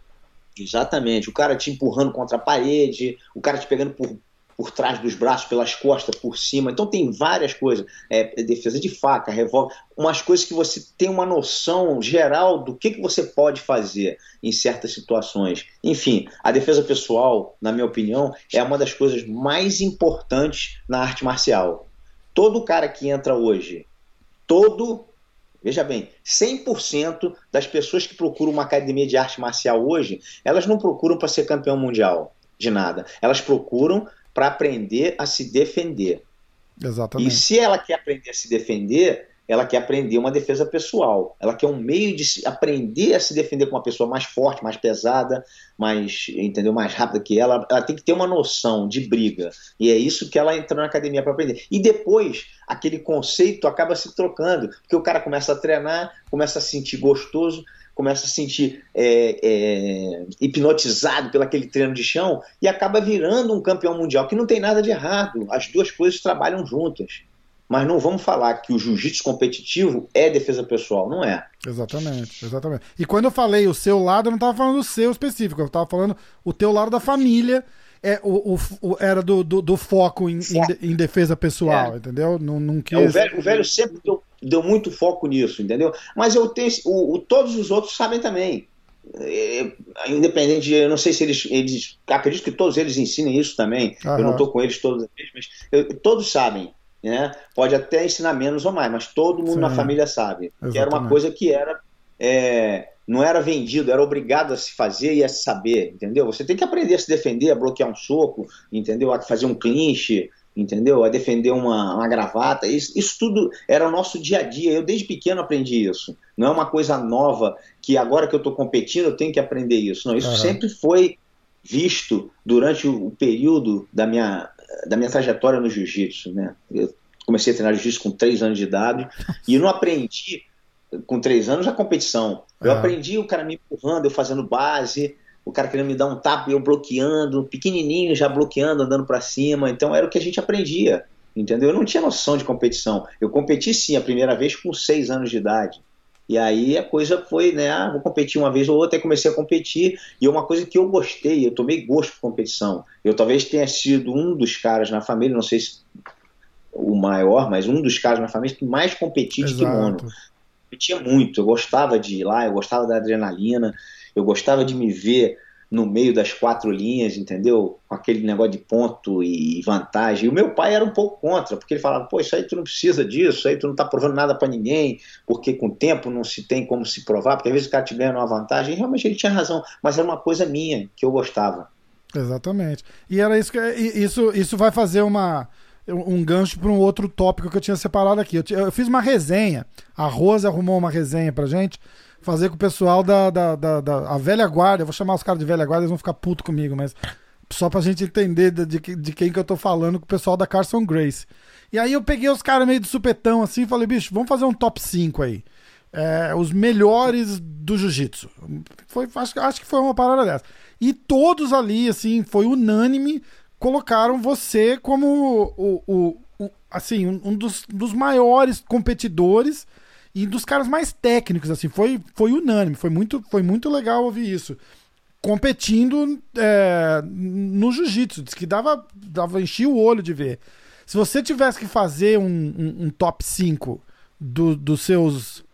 Exatamente, o cara te empurrando contra a parede, o cara te pegando por, por trás dos braços, pelas costas, por cima. Então tem várias coisas, é, defesa de faca, revólver, umas coisas que você tem uma noção geral do que, que você pode fazer em certas situações. Enfim, a defesa pessoal, na minha opinião, é uma das coisas mais importantes na arte marcial. Todo cara que entra hoje, todo... Veja bem, cem por cento das pessoas que procuram uma academia de arte marcial hoje, elas não procuram para ser campeão mundial de nada. Elas procuram para aprender a se defender. Exatamente. E se ela quer aprender a se defender, ela quer aprender uma defesa pessoal. Ela quer um meio de se, aprender a se defender com uma pessoa mais forte, mais pesada, mais, entendeu, mais rápida que ela. Ela tem que ter uma noção de briga. E é isso que ela entrou na academia para aprender. E depois, aquele conceito acaba se trocando, porque o cara começa a treinar, começa a se sentir gostoso. começa a se sentir é, é, hipnotizado pelo aquele treino de chão e acaba virando um campeão mundial, que não tem nada de errado, as duas coisas trabalham juntas. Mas não vamos falar que o jiu-jitsu competitivo é defesa pessoal, não é. Exatamente, exatamente. E quando eu falei o seu lado, eu não estava falando do seu específico, eu estava falando o teu lado da família, é, o, o, o era do, do, do foco em, em, em defesa pessoal, é. entendeu? Não, não quis... é, o, velho, o velho sempre deu, deu muito foco nisso, entendeu? Mas eu tenho, o, o, todos os outros sabem também. É, independente de, eu não sei se eles, eles acredito que todos eles ensinem isso também. Aham. Eu não estou com eles todos, mas eu, todos sabem. Né? Pode até ensinar menos ou mais, mas todo mundo Sim, na família sabe. Que era uma coisa que era é, não era vendido, era obrigado a se fazer e a se saber, entendeu? Você tem que aprender a se defender, a bloquear um soco, entendeu? A fazer um clinch, entendeu? A defender uma, uma gravata. Isso, isso tudo era o nosso dia a dia. Eu desde pequeno aprendi isso. Não é uma coisa nova que agora que eu estou competindo eu tenho que aprender isso. Não, isso uhum. sempre foi visto durante o período da minha da minha trajetória no jiu-jitsu, né? Eu comecei a treinar jiu-jitsu com três anos de idade e não aprendi com três anos a competição. Eu ah. aprendi o cara me empurrando, eu fazendo base, o cara querendo me dar um tapa e eu bloqueando, pequenininho já bloqueando, andando para cima. Então era o que a gente aprendia, entendeu? Eu não tinha noção de competição. Eu competi sim a primeira vez com seis anos de idade. E aí a coisa foi, né, ah, vou competir uma vez ou outra, aí comecei a competir, e é uma coisa que eu gostei, eu tomei gosto por competição. Eu talvez tenha sido um dos caras na família, não sei se o maior, mas um dos caras na família que mais competia de kimono. Competia muito, eu gostava de ir lá, eu gostava da adrenalina, eu gostava de me ver no meio das quatro linhas, entendeu? Com aquele negócio de ponto e vantagem. E o meu pai era um pouco contra, porque ele falava, pô, isso aí tu não precisa disso, isso aí tu não tá provando nada para ninguém, porque com o tempo não se tem como se provar, porque às vezes o cara te ganha uma vantagem, e realmente ele tinha razão, mas era uma coisa minha, que eu gostava. Exatamente. E era isso que isso, isso vai fazer uma, um gancho para um outro tópico que eu tinha separado aqui. Eu, eu fiz uma resenha, a Rose arrumou uma resenha pra gente, fazer com o pessoal da, da, da, da a velha guarda. Eu vou chamar os caras de velha guarda, eles vão ficar putos comigo, mas só pra gente entender de, de, de quem que eu tô falando, com o pessoal da Carson Gracie. E aí eu peguei os caras meio de supetão assim e falei, bicho, vamos fazer um top cinco aí. É, os melhores do jiu-jitsu. Foi, acho, acho que foi uma parada dessa. E todos ali, assim, foi unânime, colocaram você como o, o, o, assim, um, um dos, dos maiores competidores e dos caras mais técnicos, assim, foi, foi unânime, foi muito, foi muito legal ouvir isso. Competindo é, no jiu-jitsu, diz que dava, dava, enchia o olho de ver. Se você tivesse que fazer um, um, um top cinco do, dos seus...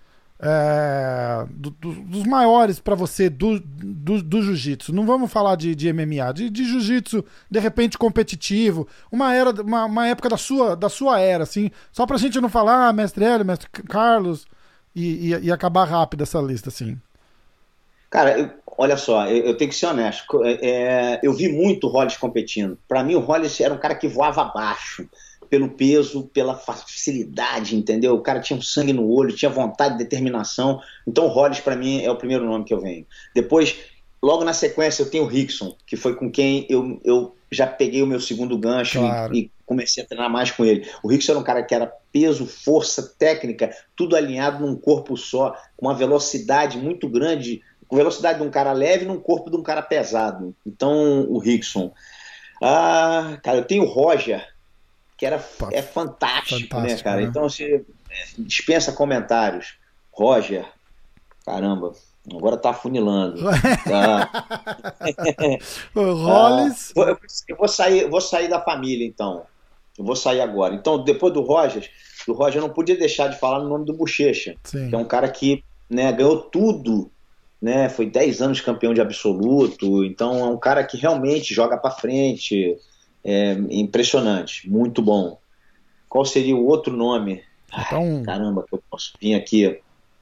É, do, do, dos maiores pra você do, do, do jiu-jitsu, não vamos falar de, de M M A, de, de jiu-jitsu de repente competitivo, uma era, uma, uma época da sua, da sua era, assim, só pra gente não falar ah, mestre Hélio, mestre Carlos e, e, e acabar rápido essa lista, assim. Cara, eu, olha só, eu, eu tenho que ser honesto, é, eu vi muito o Hollis competindo. Pra mim o Hollis era um cara que voava abaixo pelo peso, pela facilidade, entendeu? O cara tinha um sangue no olho, tinha vontade, determinação. Então o Hollis, para mim, é o primeiro nome que eu venho. Depois, logo na sequência, eu tenho o Rickson, que foi com quem eu, eu já peguei o meu segundo gancho claro. e, e comecei a treinar mais com ele. O Rickson era um cara que era peso, força, técnica, tudo alinhado num corpo só, com uma velocidade muito grande, com velocidade de um cara leve num corpo de um cara pesado. Então, o Rickson. Ah, cara, eu tenho o Roger, que era, é fantástico, fantástico, né, cara? Né? Então você dispensa comentários. Roger, caramba, agora tá afunilando. Tá. O Hollis... Ah, eu, eu vou sair, vou sair da família, então. Eu vou sair agora. Então, depois do Roger, do Roger eu não podia deixar de falar no nome do Bochecha, que é um cara que, né, ganhou tudo, né? Foi dez anos campeão de absoluto. Então, é um cara que realmente joga pra frente. É impressionante, muito bom. Qual seria o outro nome? Então... Ai, caramba, que eu posso vir aqui.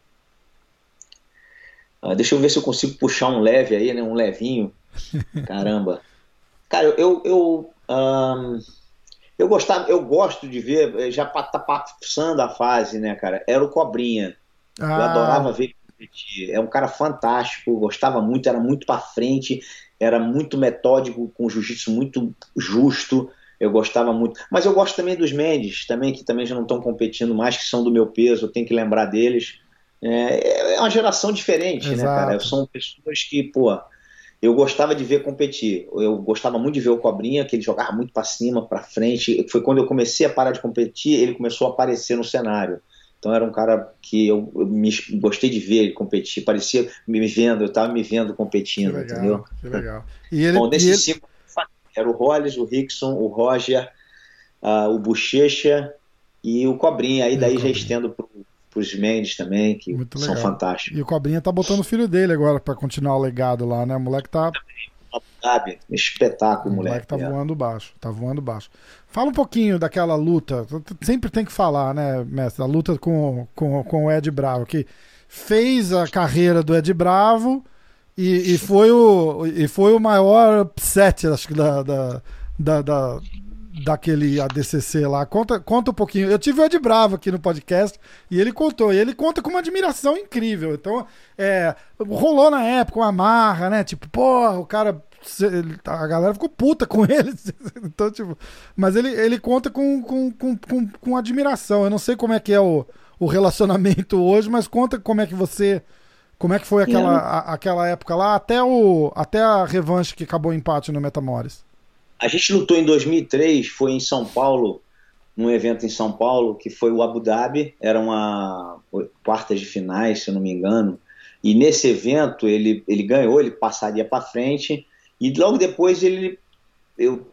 Ah, deixa eu ver se eu consigo puxar um leve aí, né? Um levinho. Caramba. Cara, eu eu, um, eu gostava, eu gosto de ver, já tá passando a fase, né, cara? Era o Cobrinha. Ah. Eu adorava ver ele competir. É um cara fantástico, gostava muito, era muito pra frente. Era muito metódico, com jiu-jitsu muito justo, eu gostava muito. Mas eu gosto também dos Mendes, também, que também já não estão competindo mais, que são do meu peso, eu tenho que lembrar deles. É, é uma geração diferente, né, cara? Exato. São pessoas que, pô, eu gostava de ver competir. Eu gostava muito de ver o Cobrinha, que ele jogava muito pra cima, pra frente. Foi quando eu comecei a parar de competir, ele começou a aparecer no cenário. Então era um cara que eu, eu me, gostei de ver ele competir. Parecia me vendo, eu tava me vendo Que competindo, entendeu? legal, que legal. E ele, Bom, e desses ele... cinco, era o Hollis, o Rickson, o Roger, uh, o Bochecha e o Cobrinha. Aí e o daí já Cobrinha. estendo pro, pros Mendes também, que Muito são legal. fantásticos. E o Cobrinha tá botando o filho dele agora pra continuar o legado lá, né? O moleque tá, Sabe? o Espetáculo, moleque moleque. tá É. voando baixo, tá voando baixo. Fala um pouquinho daquela luta, sempre tem que falar, né, mestre, a luta com, com, com o Ed Bravo, que fez a carreira do Ed Bravo e, e, foi, o, e foi o maior upset, acho que, da, da, da, da daquele A D C C lá. Conta, conta um pouquinho. Eu tive o Ed Bravo aqui no podcast e ele contou. E ele conta com uma admiração incrível. Então, é, rolou na época uma marra, né? Tipo, porra, o cara. A galera ficou puta com ele. Então, tipo, mas ele, ele conta com, com, com, com, com admiração. Eu não sei como é que é o, o relacionamento hoje, mas conta como é que você. Como é que foi aquela, a, aquela época lá, até, o, até a revanche que acabou o empate no Metamoris. A gente lutou em dois mil e três, foi em São Paulo, num evento em São Paulo, que foi o Abu Dhabi, era uma quartas de finais, se eu não me engano, e nesse evento ele, ele ganhou, ele passaria para frente, e logo depois ele, eu,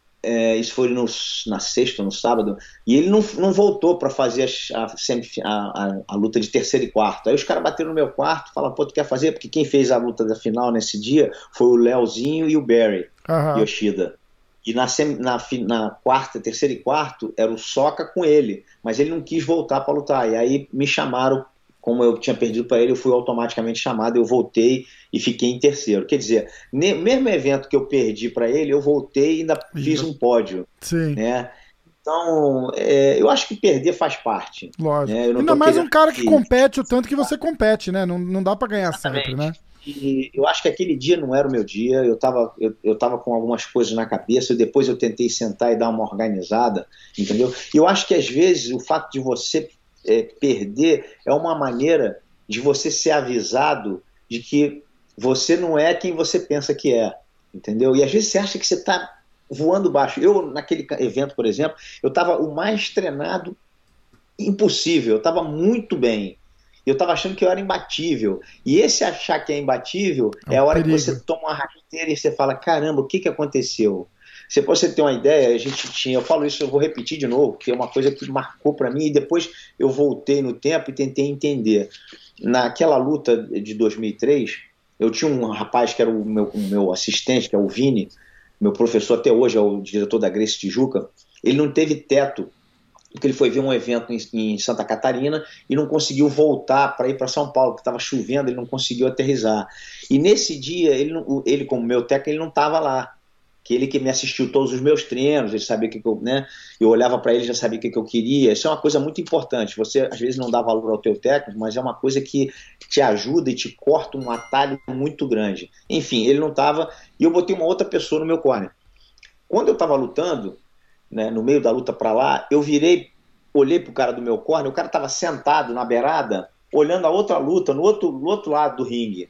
é, isso foi no, na sexta, no sábado, e ele não, não voltou para fazer a, a, a, a luta de terceiro e quarto. Aí os caras bateram no meu quarto, falaram, pô, tu quer fazer? Porque quem fez a luta da final nesse dia foi o Leozinho e o Barry Aham. Yoshida. E na, na, na quarta, terceiro e quarto, era o Soca com ele, mas ele não quis voltar para lutar. E aí me chamaram, como eu tinha perdido para ele, eu fui automaticamente chamado, eu voltei e fiquei em terceiro. Quer dizer, ne, mesmo evento que eu perdi para ele, eu voltei e ainda fiz um pódio. Sim. Né? Então, é, eu acho que perder faz parte. Lógico. Né? Eu não Ainda mais um cara que, que compete o tanto que você compete, né? Não, não dá para ganhar Exatamente. sempre, né? E eu acho que aquele dia não era o meu dia, eu estava eu, eu tava com algumas coisas na cabeça, e depois eu tentei sentar e dar uma organizada, entendeu? E eu acho que às vezes o fato de você é, perder é uma maneira de você ser avisado de que você não é quem você pensa que é, entendeu? E às vezes você acha que você está voando baixo. Eu, naquele evento, por exemplo, eu estava o mais treinado impossível, eu estava muito bem. Eu estava achando que eu era imbatível. E esse achar que é imbatível é, é a hora perigo. Que você toma uma rasteira e você fala, caramba, o que, que aconteceu? Se você ter uma ideia, a gente tinha, eu falo isso, eu vou repetir de novo, que é uma coisa que marcou para mim, e depois eu voltei no tempo e tentei entender. Naquela luta de dois mil e três, eu tinha um rapaz que era o meu, o meu assistente, que é o Vini, meu professor até hoje, é o diretor da Gracie Tijuca. Ele não teve teto, porque ele foi ver um evento em, em Santa Catarina e não conseguiu voltar para ir para São Paulo, porque estava chovendo, ele não conseguiu aterrissar. E nesse dia, ele, ele como meu técnico, ele não estava lá. Que ele que me assistiu todos os meus treinos, ele sabia o que, que eu, né? Eu olhava para ele, já sabia o que, que eu queria. Isso é uma coisa muito importante. Você às vezes não dá valor ao teu técnico, mas é uma coisa que te ajuda e te corta um atalho muito grande. Enfim, ele não estava, e eu botei uma outra pessoa no meu corner. Quando eu estava lutando, né, no meio da luta para lá, eu virei, olhei pro cara do meu corner, o cara estava sentado na beirada, olhando a outra luta, no outro, no outro lado do ringue.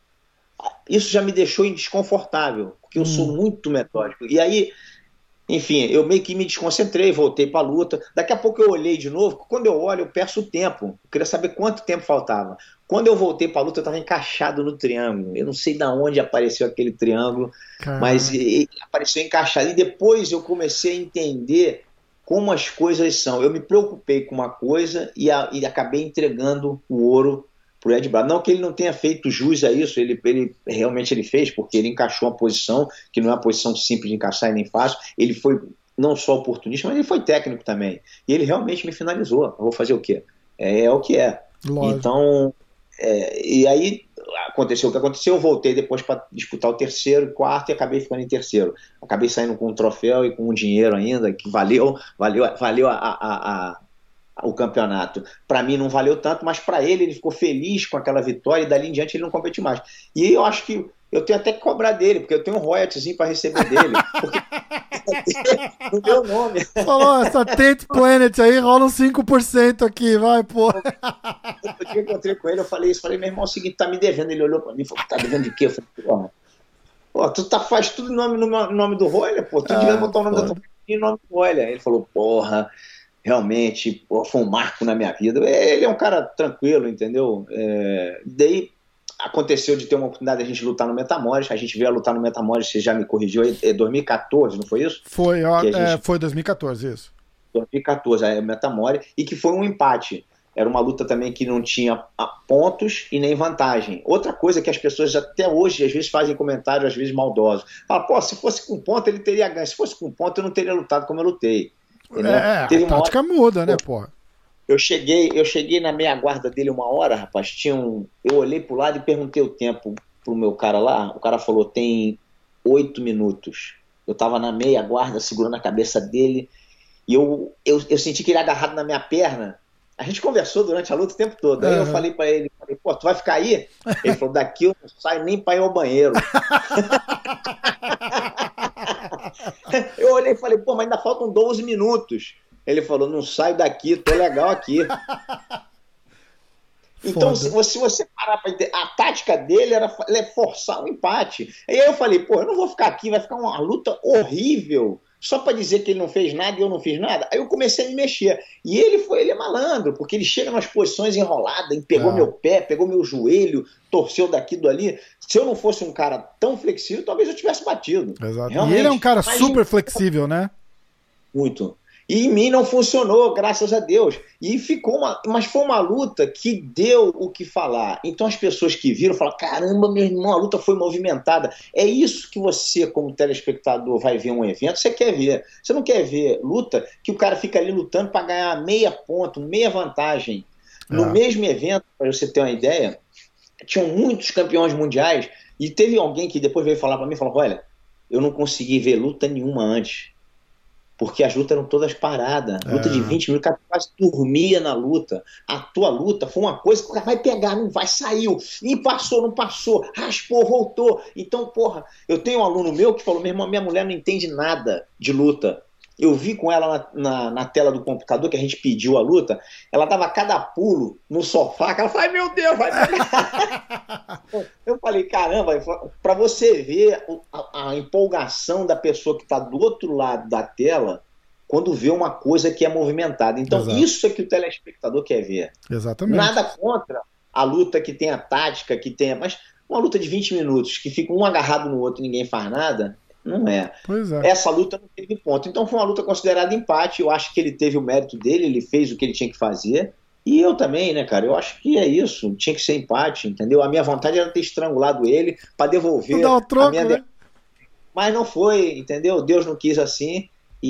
Isso já me deixou desconfortável, porque eu hum. sou muito metódico. E aí, enfim, eu meio que me desconcentrei, voltei para a luta. Daqui a pouco eu olhei de novo, quando eu olho eu peço o tempo. Eu queria saber quanto tempo faltava. Quando eu voltei para a luta eu estava encaixado no triângulo. Eu não sei de onde apareceu aquele triângulo, Caramba. mas ele apareceu encaixado. E depois eu comecei a entender como as coisas são. Eu me preocupei com uma coisa e, a, e acabei entregando o ouro pro Ed Bravo. Não que ele não tenha feito jus a isso, ele, ele realmente ele fez, porque ele encaixou uma posição, que não é uma posição simples de encaixar e nem fácil. Ele foi não só oportunista, mas ele foi técnico também. E ele realmente me finalizou. Eu vou fazer o quê? É, é o que é. Lógico. Então, é, e aí aconteceu o que aconteceu, eu voltei depois para disputar o terceiro e quarto e acabei ficando em terceiro. Acabei saindo com um troféu e com um dinheiro ainda, que valeu, valeu, valeu a, a, a o campeonato. Para mim não valeu tanto, mas para ele, ele ficou feliz com aquela vitória e dali em diante ele não competiu mais. E eu acho que eu tenho até que cobrar dele, porque eu tenho um royaltyzinho para receber dele. Porque no meu nome. Falou, essa Tent Planet aí rola uns cinco por cento aqui, vai, pô. Eu encontrei com ele, eu falei isso, falei, meu irmão, é o seguinte, tá me devendo. Ele olhou pra mim e falou, tá devendo de quê? Eu falei, porra, pô, tu tá, faz tudo em nome, no nome do Royler, pô, tu ah, devia botar o nome pô. da tua em nome do Royler. Ele falou, porra, realmente, pô, foi um marco na minha vida. Ele é um cara tranquilo, entendeu? É, daí aconteceu de ter uma oportunidade de a gente lutar no Metamoris, a gente veio a lutar no Metamoris, você já me corrigiu, é dois mil e quatorze, não foi isso? Foi, ó, gente... é, foi dois mil e quatorze, isso. dois mil e quatorze, é Metamoris, e que foi um empate. Era uma luta também que não tinha pontos e nem vantagem. Outra coisa que as pessoas até hoje, às vezes, fazem comentários, às vezes maldosos. Fala, pô, se fosse com ponto, ele teria ganho. Se fosse com ponto, eu não teria lutado como eu lutei. Entendeu? É, Teve a uma tática hora... muda, né, pô? Eu cheguei, eu cheguei na meia guarda dele uma hora, rapaz, tinha um... eu olhei pro lado e perguntei o tempo pro meu cara lá, o cara falou, tem oito minutos. Eu tava na meia guarda, segurando a cabeça dele, e eu, eu, eu senti que ele agarrado na minha perna. A gente conversou durante a luta o tempo todo, aí uhum. eu falei pra ele, falei, pô, tu vai ficar aí? Ele falou, daqui eu não saio nem pra ir ao banheiro. Eu olhei e falei, pô, mas ainda faltam doze minutos. Ele falou, não saio daqui, tô legal aqui. Então, se você, se você parar pra entender, a tática dele era forçar um empate. E aí eu falei, pô, eu não vou ficar aqui, vai ficar uma luta horrível, só pra dizer que ele não fez nada e eu não fiz nada. Aí eu comecei a me mexer. E ele foi, ele é malandro, porque ele chega nas posições enroladas, pegou ah. meu pé, pegou meu joelho, torceu daqui do ali. Se eu não fosse um cara tão flexível, talvez eu tivesse batido. Exato. Realmente. E ele é um cara Mas, super flexível, né? Muito. E em mim não funcionou, graças a Deus. E ficou uma, mas foi uma luta que deu o que falar. Então as pessoas que viram falaram, caramba, meu irmão, a luta foi movimentada. É isso que você, como telespectador, vai ver um evento, você quer ver. Você não quer ver luta que o cara fica ali lutando para ganhar meia ponto, meia vantagem. No é. mesmo evento, para você ter uma ideia, tinham muitos campeões mundiais e teve alguém que depois veio falar para mim e falou, olha, eu não consegui ver luta nenhuma antes. Porque as lutas eram todas paradas. Luta é. de vinte minutos, o cara quase dormia na luta. A tua luta foi uma coisa que o cara vai pegar, não vai, saiu. E passou, não passou, raspou, voltou. Então, porra, eu tenho um aluno meu que falou, meu irmão, minha mulher não entende nada de luta. Eu vi com ela na, na, na tela do computador, que a gente pediu a luta, ela dava cada pulo no sofá, que ela falou, ai meu Deus, vai pegar. Eu falei, caramba, para você ver a, a empolgação da pessoa que está do outro lado da tela, quando vê uma coisa que é movimentada. Então, Exato. Isso é que o telespectador quer ver. Exatamente. Nada contra a luta que tem a tática, que tem, mas uma luta de vinte minutos, que fica um agarrado no outro e ninguém faz nada, não é. Pois é. Essa luta não teve ponto. Então foi uma luta considerada empate. Eu acho que ele teve o mérito dele, ele fez o que ele tinha que fazer. E eu também, né, cara? Eu acho que é isso. Tinha que ser empate, entendeu? A minha vontade era ter estrangulado ele para devolver Dá o troco, a minha né? Mas não foi, entendeu? Deus não quis assim.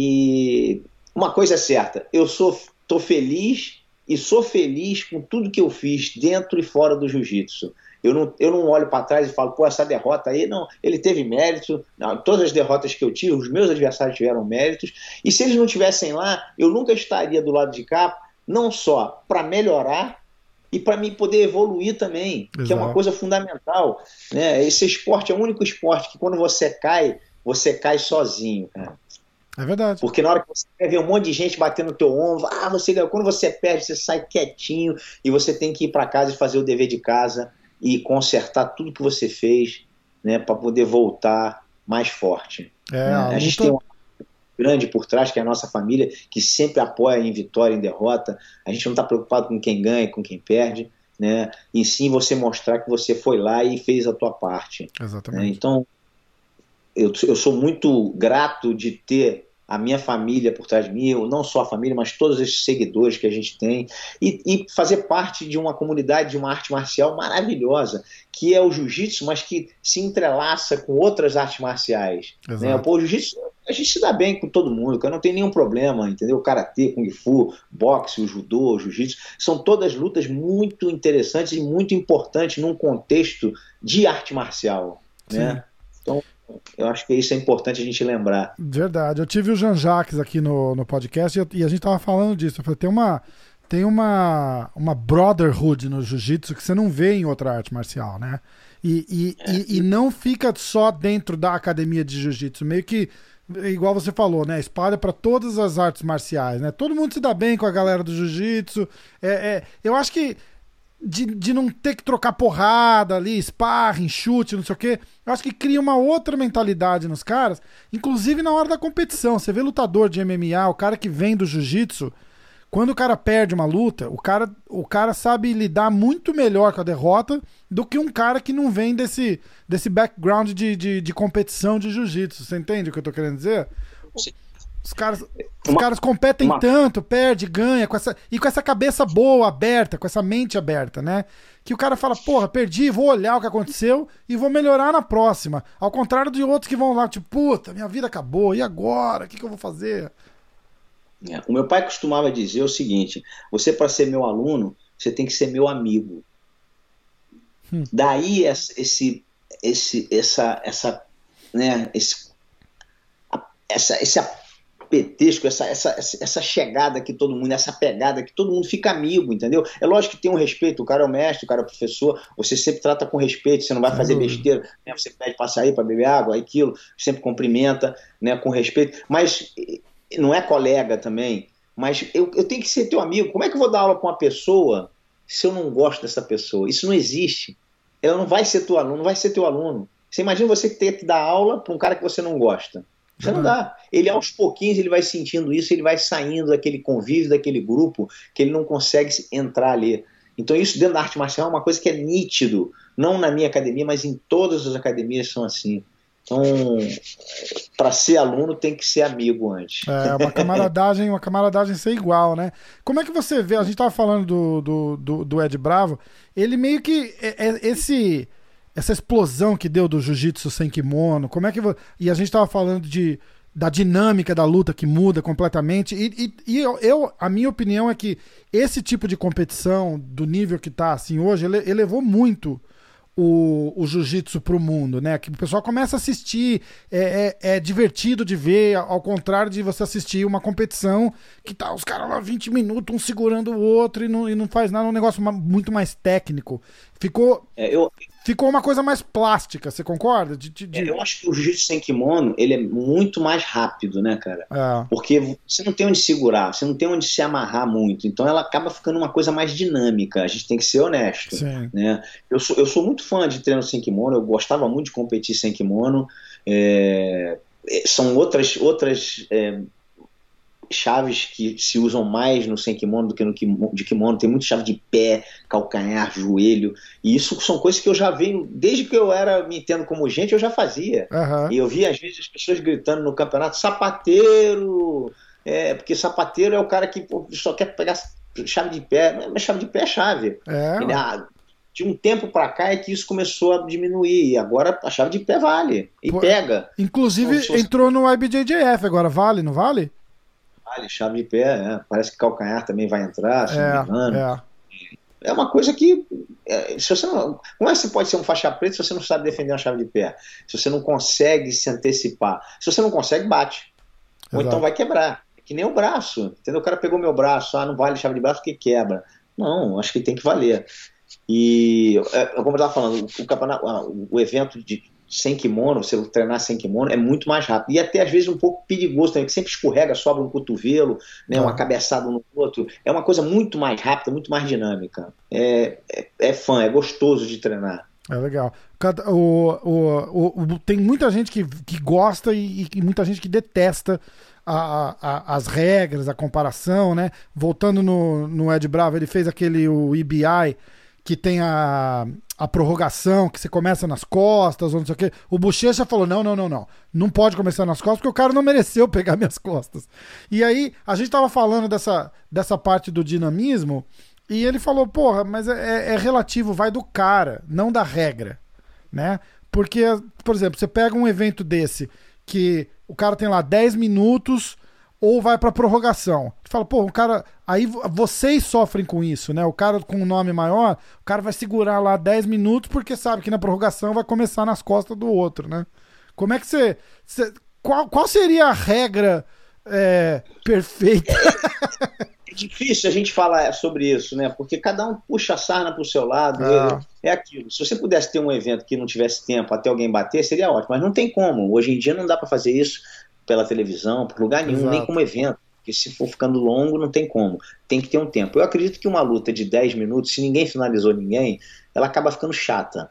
E uma coisa é certa, eu sou, tô feliz e sou feliz com tudo que eu fiz dentro e fora do jiu-jitsu. Eu não, eu não olho para trás e falo, pô, essa derrota aí, não, ele teve mérito. Não, todas as derrotas que eu tive, os meus adversários tiveram méritos. E se eles não estivessem lá, eu nunca estaria do lado de cá, não só para melhorar e para mim poder evoluir também, Exato. Que é uma coisa fundamental, né? Esse esporte é o único esporte que quando você cai, você cai sozinho, cara. É verdade. Porque na hora que você quer ver um monte de gente batendo no teu ombro, ah, você ganhou. Quando você perde, você sai quietinho e você tem que ir para casa e fazer o dever de casa e consertar tudo que você fez, né, para poder voltar mais forte. É, né? A, a gente luta... tem uma grande por trás, que é a nossa família, que sempre apoia em vitória, em derrota. A gente não está preocupado com quem ganha, com quem perde, né? E sim você mostrar que você foi lá e fez a tua parte. Exatamente. Né? Então, eu, eu sou muito grato de ter a minha família por trás de mim, não só a família, mas todos esses seguidores que a gente tem, e, e fazer parte de uma comunidade, de uma arte marcial maravilhosa, que é o jiu-jitsu, mas que se entrelaça com outras artes marciais. Né? Pô, o jiu-jitsu, a gente se dá bem com todo mundo, cara, não tem nenhum problema, entendeu? Karatê, Kung Fu, boxe, o judô, o jiu-jitsu, são todas lutas muito interessantes e muito importantes num contexto de arte marcial. Né? Então, eu acho que isso é importante a gente lembrar. Verdade. Eu tive o Jean Jacques aqui no, no podcast e, e a gente tava falando disso. Eu falei, tem uma, tem uma, uma brotherhood no jiu-jitsu que você não vê em outra arte marcial, né? E, e, É. e, e não fica só dentro da academia de jiu-jitsu, meio que, igual você falou, né? Espalha para todas as artes marciais, né? Todo mundo se dá bem com a galera do jiu-jitsu. É, é, eu acho que de, de não ter que trocar porrada ali, sparring, chute, não sei o quê, eu acho que cria uma outra mentalidade nos caras, inclusive na hora da competição. Você vê lutador de M M A, o cara que vem do jiu-jitsu, quando o cara perde uma luta, o cara, o cara sabe lidar muito melhor com a derrota do que um cara que não vem desse, desse background de, de, de competição de jiu-jitsu. Você entende o que eu tô querendo dizer? Sim. Os caras, os Uma- caras competem uma- tanto, perde, ganha, com essa, e com essa cabeça boa, aberta, com essa mente aberta, né? Que o cara fala, porra, perdi, vou olhar o que aconteceu e vou melhorar na próxima. Ao contrário de outros que vão lá, tipo, puta, minha vida acabou, e agora? O que, que eu vou fazer? É, o meu pai costumava dizer o seguinte: você, para ser meu aluno, você tem que ser meu amigo. Hum. Daí esse, esse, esse, essa, essa, né, esse, a- essa, esse apetesco, essa, essa, essa chegada que todo mundo, essa pegada que todo mundo fica amigo, entendeu? É lógico que tem um respeito, o cara é o mestre, o cara é o professor, você sempre trata com respeito, você não vai Sem fazer dúvida. besteira, né? Você pede para sair, para beber água, aquilo, sempre cumprimenta, né, com respeito, mas não é colega também, mas eu, eu tenho que ser teu amigo. Como é que eu vou dar aula para uma pessoa se eu não gosto dessa pessoa? Isso não existe. Ela não vai ser teu aluno, não vai ser teu aluno. Você imagina você ter que dar aula para um cara que você não gosta. Você não dá. Ele, aos pouquinhos, ele vai sentindo isso, ele vai saindo daquele convívio, daquele grupo, que ele não consegue entrar ali. Então isso dentro da arte marcial é uma coisa que é nítido, não na minha academia, mas em todas as academias são assim. Então, para ser aluno tem que ser amigo antes. É, uma camaradagem, uma camaradagem ser igual, né? Como é que você vê, a gente tava falando do, do, do, do Ed Bravo, ele meio que, é, é, esse, essa explosão que deu do jiu-jitsu sem kimono, como é que, vo- e a gente tava falando de, da dinâmica da luta que muda completamente, e, e, e eu, eu- a minha opinião é que esse tipo de competição, do nível que tá assim hoje, ele, elevou muito o, o jiu-jitsu pro mundo, né? Que o pessoal começa a assistir, é, é, é divertido de ver, ao contrário de você assistir uma competição que tá os caras lá vinte minutos, um segurando o outro e não, e não faz nada, um negócio ma- muito mais técnico. Ficou, É, eu, ficou uma coisa mais plástica, você concorda? De, de- de- é, eu acho que o jiu-jitsu sem kimono, ele é muito mais rápido, né, cara? É, Porque você não tem onde segurar, você não tem onde se amarrar muito, então ela acaba ficando uma coisa mais dinâmica, a gente tem que ser honesto, sim. né? Eu sou, eu sou muito fã de treino sem kimono, eu gostava muito de competir sem kimono, é, é, são outras, outras é, chaves que se usam mais no sem kimono do que no kimono, de kimono, tem muita chave de pé, calcanhar, joelho, e isso são coisas que eu já venho, desde que eu era, me entendo como gente, eu já fazia. Aham. E eu vi às vezes as pessoas gritando no campeonato, sapateiro, é, porque sapateiro é o cara que pô, só quer pegar chave de pé, mas chave de pé é chave. É, Ele, ah, de um tempo pra cá é que isso começou a diminuir, e agora a chave de pé vale, e Pô, pega. inclusive Então, se você- entrou no I B J J F agora, vale, não vale? Vale, chave de pé, é. Parece que calcanhar também vai entrar, se não me engano. É, é. É uma coisa que, é, se você não, como é que você pode ser um faixa preta se você não sabe defender uma chave de pé? Se você não consegue se antecipar. Se você não consegue, bate. Ou Exato. então vai quebrar. É que nem o braço. Entendeu? O cara pegou meu braço, ah, não vale chave de braço porque quebra. Não, acho que tem que valer. E, é, como eu estava falando, o, campeonato, ah, o evento de sem kimono, você treinar sem kimono, é muito mais rápido. E até às vezes um pouco perigoso também, que sempre escorrega, sobra um cotovelo, né, uma Ah. cabeçada no outro. É uma coisa muito mais rápida, muito mais dinâmica. É, é, é fã, é gostoso de treinar. É legal. Cada- O, o, o- o- tem muita gente que, que gosta e, e muita gente que detesta a- a- as regras, a comparação, né? Voltando no, no Ed Bravo, ele fez aquele o E B I, que tem a, a prorrogação, que você começa nas costas, ou não sei o quê. O Bochecha falou, não, não, não, não. Não pode começar nas costas, porque o cara não mereceu pegar minhas costas. E aí, a gente tava falando dessa, dessa parte do dinamismo, e ele falou, porra, mas é, é relativo, vai do cara, não da regra, né? Porque, por exemplo, você pega um evento desse, que o cara tem lá dez minutos, ou vai pra prorrogação. Você fala, pô, o cara... Aí vocês sofrem com isso, né? O cara com um nome maior, o cara vai segurar lá dez minutos, porque sabe que na prorrogação vai começar nas costas do outro, né? Como é que você... você qual, qual seria a regra é, perfeita? É difícil a gente falar sobre isso, né? Porque cada um puxa a sarna pro seu lado. Ah. é aquilo. Se você pudesse ter um evento que não tivesse tempo até alguém bater, seria ótimo. Mas não tem como. Hoje em dia não dá para fazer isso pela televisão, por lugar nenhum, Exato. nem como evento. Porque se for ficando longo, não tem como. Tem que ter um tempo. Eu acredito que uma luta de dez minutos, se ninguém finalizou ninguém, ela acaba ficando chata.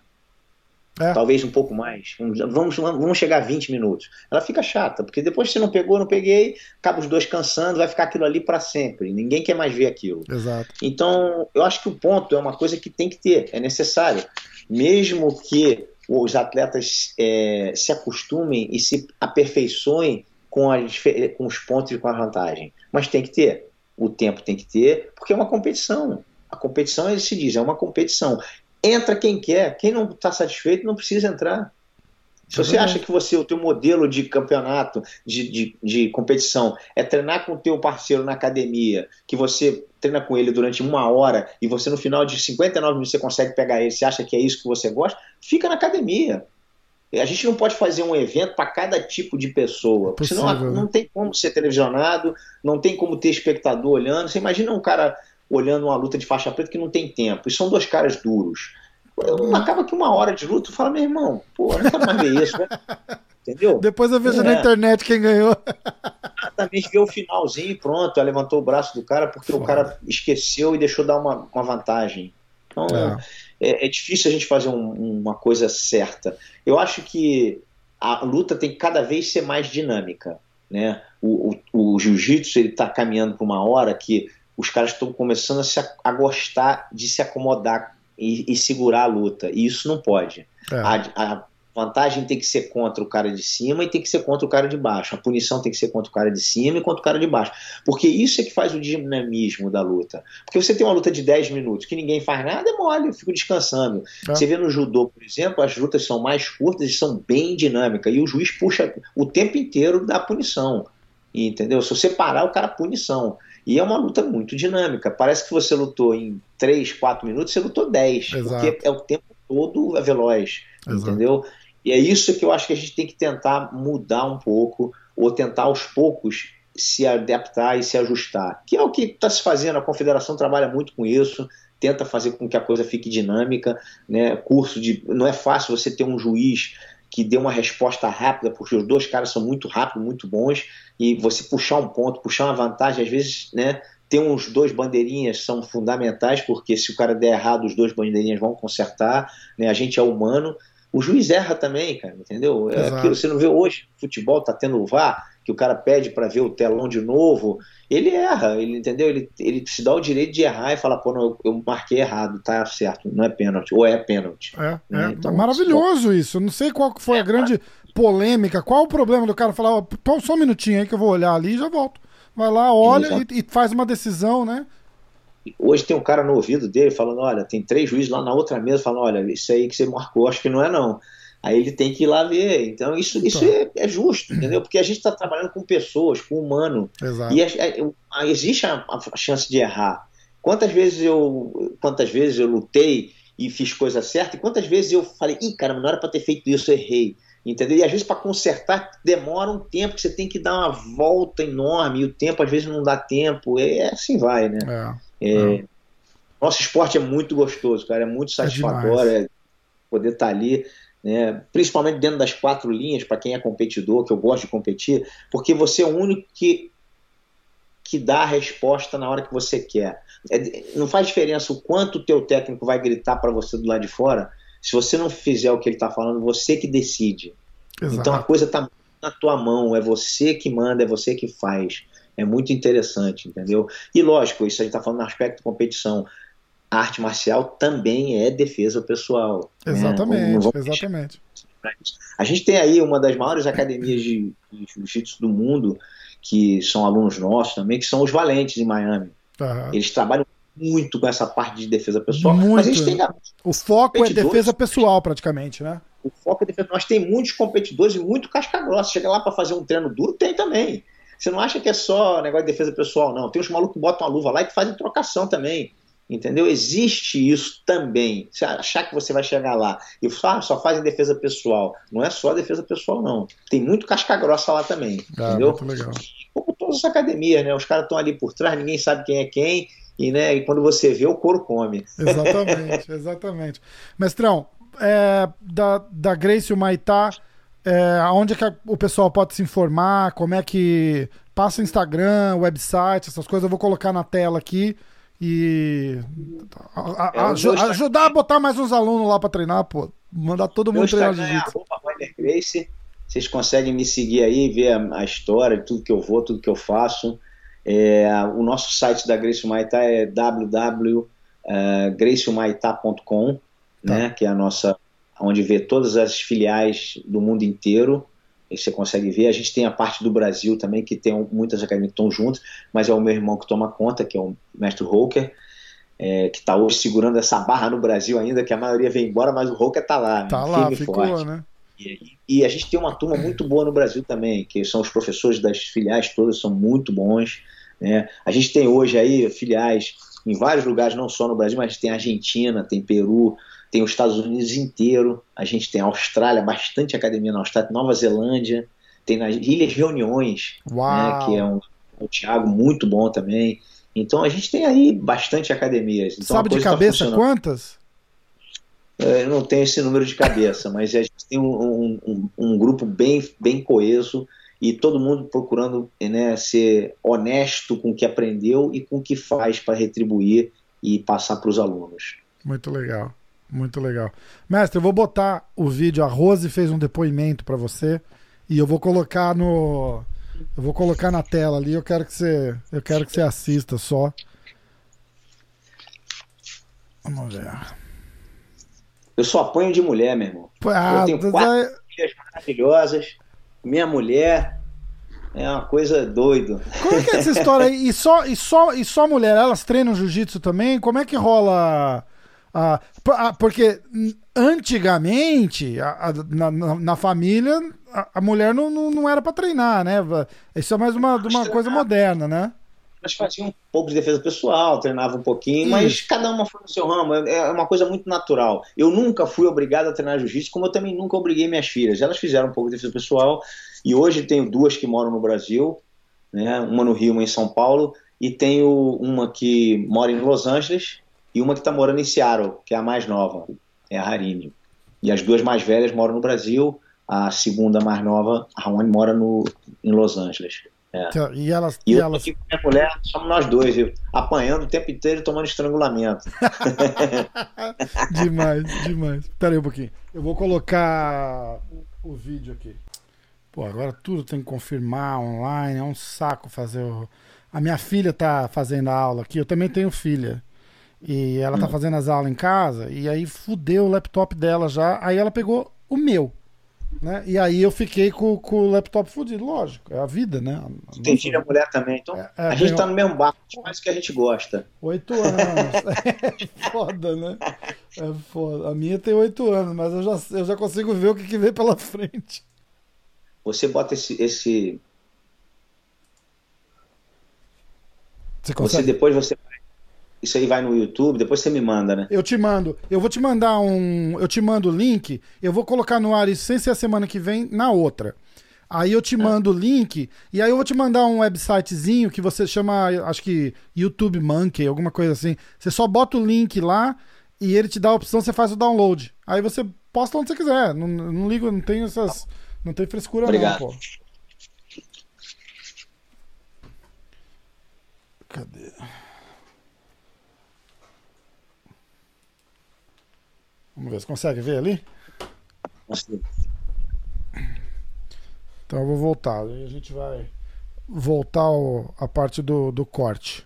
É. Talvez um pouco mais. Vamos, vamos chegar a vinte minutos. Ela fica chata, porque depois se não pegou, não peguei, acaba os dois cansando, vai ficar aquilo ali para sempre. Ninguém quer mais ver aquilo. Exato. Então, eu acho que o ponto é uma coisa que tem que ter, é necessário. Mesmo que os atletas é, se acostumem e se aperfeiçoem com, as, com os pontos e com a vantagem. Mas tem que ter. O tempo tem que ter, porque é uma competição. A competição, ele se diz, é uma competição. Entra quem quer. Quem não está satisfeito não precisa entrar. Se você acha que você, o teu modelo de campeonato, de, de, de competição, é treinar com o teu parceiro na academia, que você treina com ele durante uma hora e você no final de cinquenta e nove minutos você consegue pegar ele, você acha que é isso que você gosta, fica na academia. A gente não pode fazer um evento para cada tipo de pessoa, porque senão não tem como ser televisionado, não tem como ter espectador olhando. Você imagina um cara olhando uma luta de faixa preta que não tem tempo, e são dois caras duros. Acaba que uma hora de luta, tu fala, meu irmão, pô, eu não quero mais ver isso, né? Entendeu? Depois eu vejo é. na internet quem ganhou. Exatamente, vê o finalzinho e pronto, ela levantou o braço do cara porque Foda. o cara esqueceu e deixou dar uma, uma vantagem. Então é. É, é difícil a gente fazer um, uma coisa certa. Eu acho que a luta tem que cada vez ser mais dinâmica, né? O, o, o jiu-jitsu ele está caminhando para uma hora que os caras estão começando a, se, a gostar de se acomodar e, e segurar a luta, e isso não pode. É. A, a vantagem tem que ser contra o cara de cima e tem que ser contra o cara de baixo. A punição tem que ser contra o cara de cima e contra o cara de baixo. Porque isso é que faz o dinamismo da luta. Porque você tem uma luta de dez minutos que ninguém faz nada, é mole, eu fico descansando. É. Você vê no judô, por exemplo, as lutas são mais curtas e são bem dinâmicas. E o juiz puxa o tempo inteiro da punição. Entendeu? Se você parar, o cara punição. E é uma luta muito dinâmica. Parece que você lutou em três, quatro minutos, você lutou dez. Exato. Porque é o tempo todo veloz. Exato. Entendeu? E é isso que eu acho que a gente tem que tentar mudar um pouco, ou tentar aos poucos se adaptar e se ajustar. Que é o que está se fazendo, a Confederação trabalha muito com isso, tenta fazer com que a coisa fique dinâmica, né? Curso de... Não é fácil você ter um juiz que dê uma resposta rápida, porque os dois caras são muito rápidos, muito bons, e você puxar um ponto, puxar uma vantagem, às vezes, né? Ter uns dois bandeirinhas são fundamentais, porque se o cara der errado, os dois bandeirinhas vão consertar, né? A gente é humano. O juiz erra também, cara, entendeu? É aquilo, você não vê hoje, o futebol tá tendo o V A R, que o cara pede para ver o telão de novo, ele erra, ele, entendeu? Ele, ele se dá o direito de errar e fala, pô, não, eu, eu marquei errado, tá certo, não é pênalti, ou é pênalti. É, né? é então, maravilhoso só... isso, eu não sei qual foi a grande polêmica, qual o problema do cara falar, ó, só um minutinho aí que eu vou olhar ali e já volto. Vai lá, olha e, e faz uma decisão, né? Hoje tem um cara no ouvido dele falando, olha, tem três juízes lá na outra mesa falando, olha, isso aí que você marcou, acho que não é não. Aí ele tem que ir lá ver. Então isso, então. isso é, é justo, entendeu? Porque a gente está trabalhando com pessoas, com humano. Exato. E a, a, existe a, a chance de errar. Quantas vezes eu, quantas vezes eu lutei e fiz coisa certa, e quantas vezes eu falei, ih, cara, não era para ter feito isso, eu errei. Entendeu? E às vezes para consertar demora um tempo, que você tem que dar uma volta enorme, e o tempo às vezes não dá tempo, é assim vai, né? É. É, nosso esporte é muito gostoso, cara, é muito satisfatório é poder estar ali, né, principalmente dentro das quatro linhas, para quem é competidor, que eu gosto de competir, porque você é o único que, que dá a resposta na hora que você quer. É, não faz diferença o quanto o teu técnico vai gritar para você do lado de fora, se você não fizer o que ele está falando, você que decide. Exato. Então a coisa está na tua mão, é você que manda, é você que faz. É muito interessante, entendeu? E lógico, isso a gente está falando no aspecto de competição. A arte marcial também é defesa pessoal. Exatamente, né? exatamente. A gente tem aí uma das maiores academias de, de jiu-jitsu do mundo, que são alunos nossos também, que são os Valentes em Miami. Uhum. Eles trabalham muito com essa parte de defesa pessoal. Muito. Mas a gente tem o foco é defesa pessoal, praticamente, né? O foco é defesa. Nós temos muitos competidores e muito casca-grossa. Chega lá para fazer um treino duro, tem também. Você não acha que é só negócio de defesa pessoal, não. Tem uns malucos que botam uma luva lá e que fazem trocação também. Entendeu? Existe isso também. Você achar que você vai chegar lá e falar, ah, só fazem defesa pessoal. Não é só defesa pessoal, não. Tem muito casca-grossa lá também. Ah, entendeu? Muito legal. Como todas as academias, né? Os caras estão ali por trás, ninguém sabe quem é quem. e, né, e quando você vê, o couro come. Exatamente, exatamente. Mestrão, é, da, da Gracie Humaitá, é, onde é que o pessoal pode se informar? Como é que... Passa o Instagram, website, essas coisas, eu vou colocar na tela aqui e... A, a, É, aju, ajudar a botar mais uns alunos lá para treinar, pô. Mandar todo mundo treinar jiu-jitsu. É Gracie. Vocês conseguem me seguir aí, ver a, a história, tudo que eu vou, tudo que eu faço. É, o nosso site da Gracie Humaitá é w w w ponto gracie humaitá ponto com, tá, né, que é a nossa, onde vê todas as filiais do mundo inteiro. E você consegue ver. A gente tem a parte do Brasil também, que tem muitas academias que estão juntas, mas é o meu irmão que toma conta, que é o mestre Roker, é, que está hoje segurando essa barra no Brasil ainda, que a maioria vem embora, mas o Roker está lá, tá né, lá, firme e ficou, forte. Né? E, e a gente tem uma turma muito boa no Brasil também, que são os professores das filiais todas, são muito bons, né? A gente tem hoje aí filiais em vários lugares, não só no Brasil, mas tem Argentina, tem Peru, tem os Estados Unidos inteiro, a gente tem a Austrália, bastante academia na Austrália, Nova Zelândia, tem nas Ilhas Reuniões, né, que é um, um Thiago muito bom também. Então a gente tem aí bastante academias. Então, sabe de cabeça tá quantas? Eu não tenho esse número de cabeça, mas a gente tem um, um, um, um grupo bem, bem coeso e todo mundo procurando, né, ser honesto com o que aprendeu e com o que faz para retribuir e passar para os alunos. Muito legal, muito legal. Mestre, eu vou botar o vídeo, a Rose fez um depoimento para você e eu vou colocar no... Eu vou colocar na tela ali, eu quero que você, eu quero que você assista só. Vamos ver. Eu só apanho de mulher, meu irmão. Ah, eu tenho quatro é... filhas maravilhosas. Minha mulher é uma coisa doida. Como é que é essa história aí? E só, e só, e só mulher, elas treinam jiu-jitsu também? Como é que rola? A, a, porque antigamente, a, a, na, na família, a, a mulher não, não, não era para treinar, né? Isso é mais uma, uma coisa moderna, né? Mas fazia um pouco de defesa pessoal, treinava um pouquinho, mas Isso. cada uma foi no seu ramo, é uma coisa muito natural. Eu nunca fui obrigado a treinar jiu-jitsu, como eu também nunca obriguei minhas filhas. Elas fizeram um pouco de defesa pessoal, e hoje tenho duas que moram no Brasil, né? Uma no Rio, uma em São Paulo, e tenho uma que mora em Los Angeles, e uma que está morando em Seattle, que é a mais nova, é a Harini. E as duas mais velhas moram no Brasil, a segunda mais nova, a Raoni, mora no, em Los Angeles. É. E elas, e e eu elas... aqui com minha mulher, somos nós dois, eu, apanhando o tempo inteiro e tomando estrangulamento. Demais, demais. Pera aí um pouquinho. Eu vou colocar o vídeo aqui. Pô, agora tudo tem que confirmar online, é um saco fazer o... A minha filha tá fazendo a aula aqui, eu também tenho filha. E ela tá fazendo as aulas em casa, e aí fudeu o laptop dela já, aí ela pegou o meu. Né? E aí eu fiquei com, com o laptop fudido, lógico, é a vida, né? A tem filha mulher também, então é, é, a gente tá no mesmo barco, faz o que a gente gosta. Oito anos, é foda, né? É foda. A minha tem oito anos, mas eu já, eu já consigo ver o que, que vem pela frente. Você bota esse... esse... Você, você depois você... Isso aí vai no YouTube, depois você me manda, né? Eu te mando. Eu vou te mandar um... Eu te mando o link, eu vou colocar no ar isso sem ser a semana que vem, na outra. Aí eu te mando o link, e aí eu vou te mandar um websitezinho que você chama, acho que YouTube Monkey, alguma coisa assim. Você só bota o link lá, e ele te dá a opção, você faz o download. Aí você posta onde você quiser. Não, não ligo, não tem essas... Não tem frescura. Obrigado. Não, pô. Cadê? Vamos ver, você consegue ver ali? Então eu vou voltar. Aí a gente vai voltar ao, a parte do, do corte.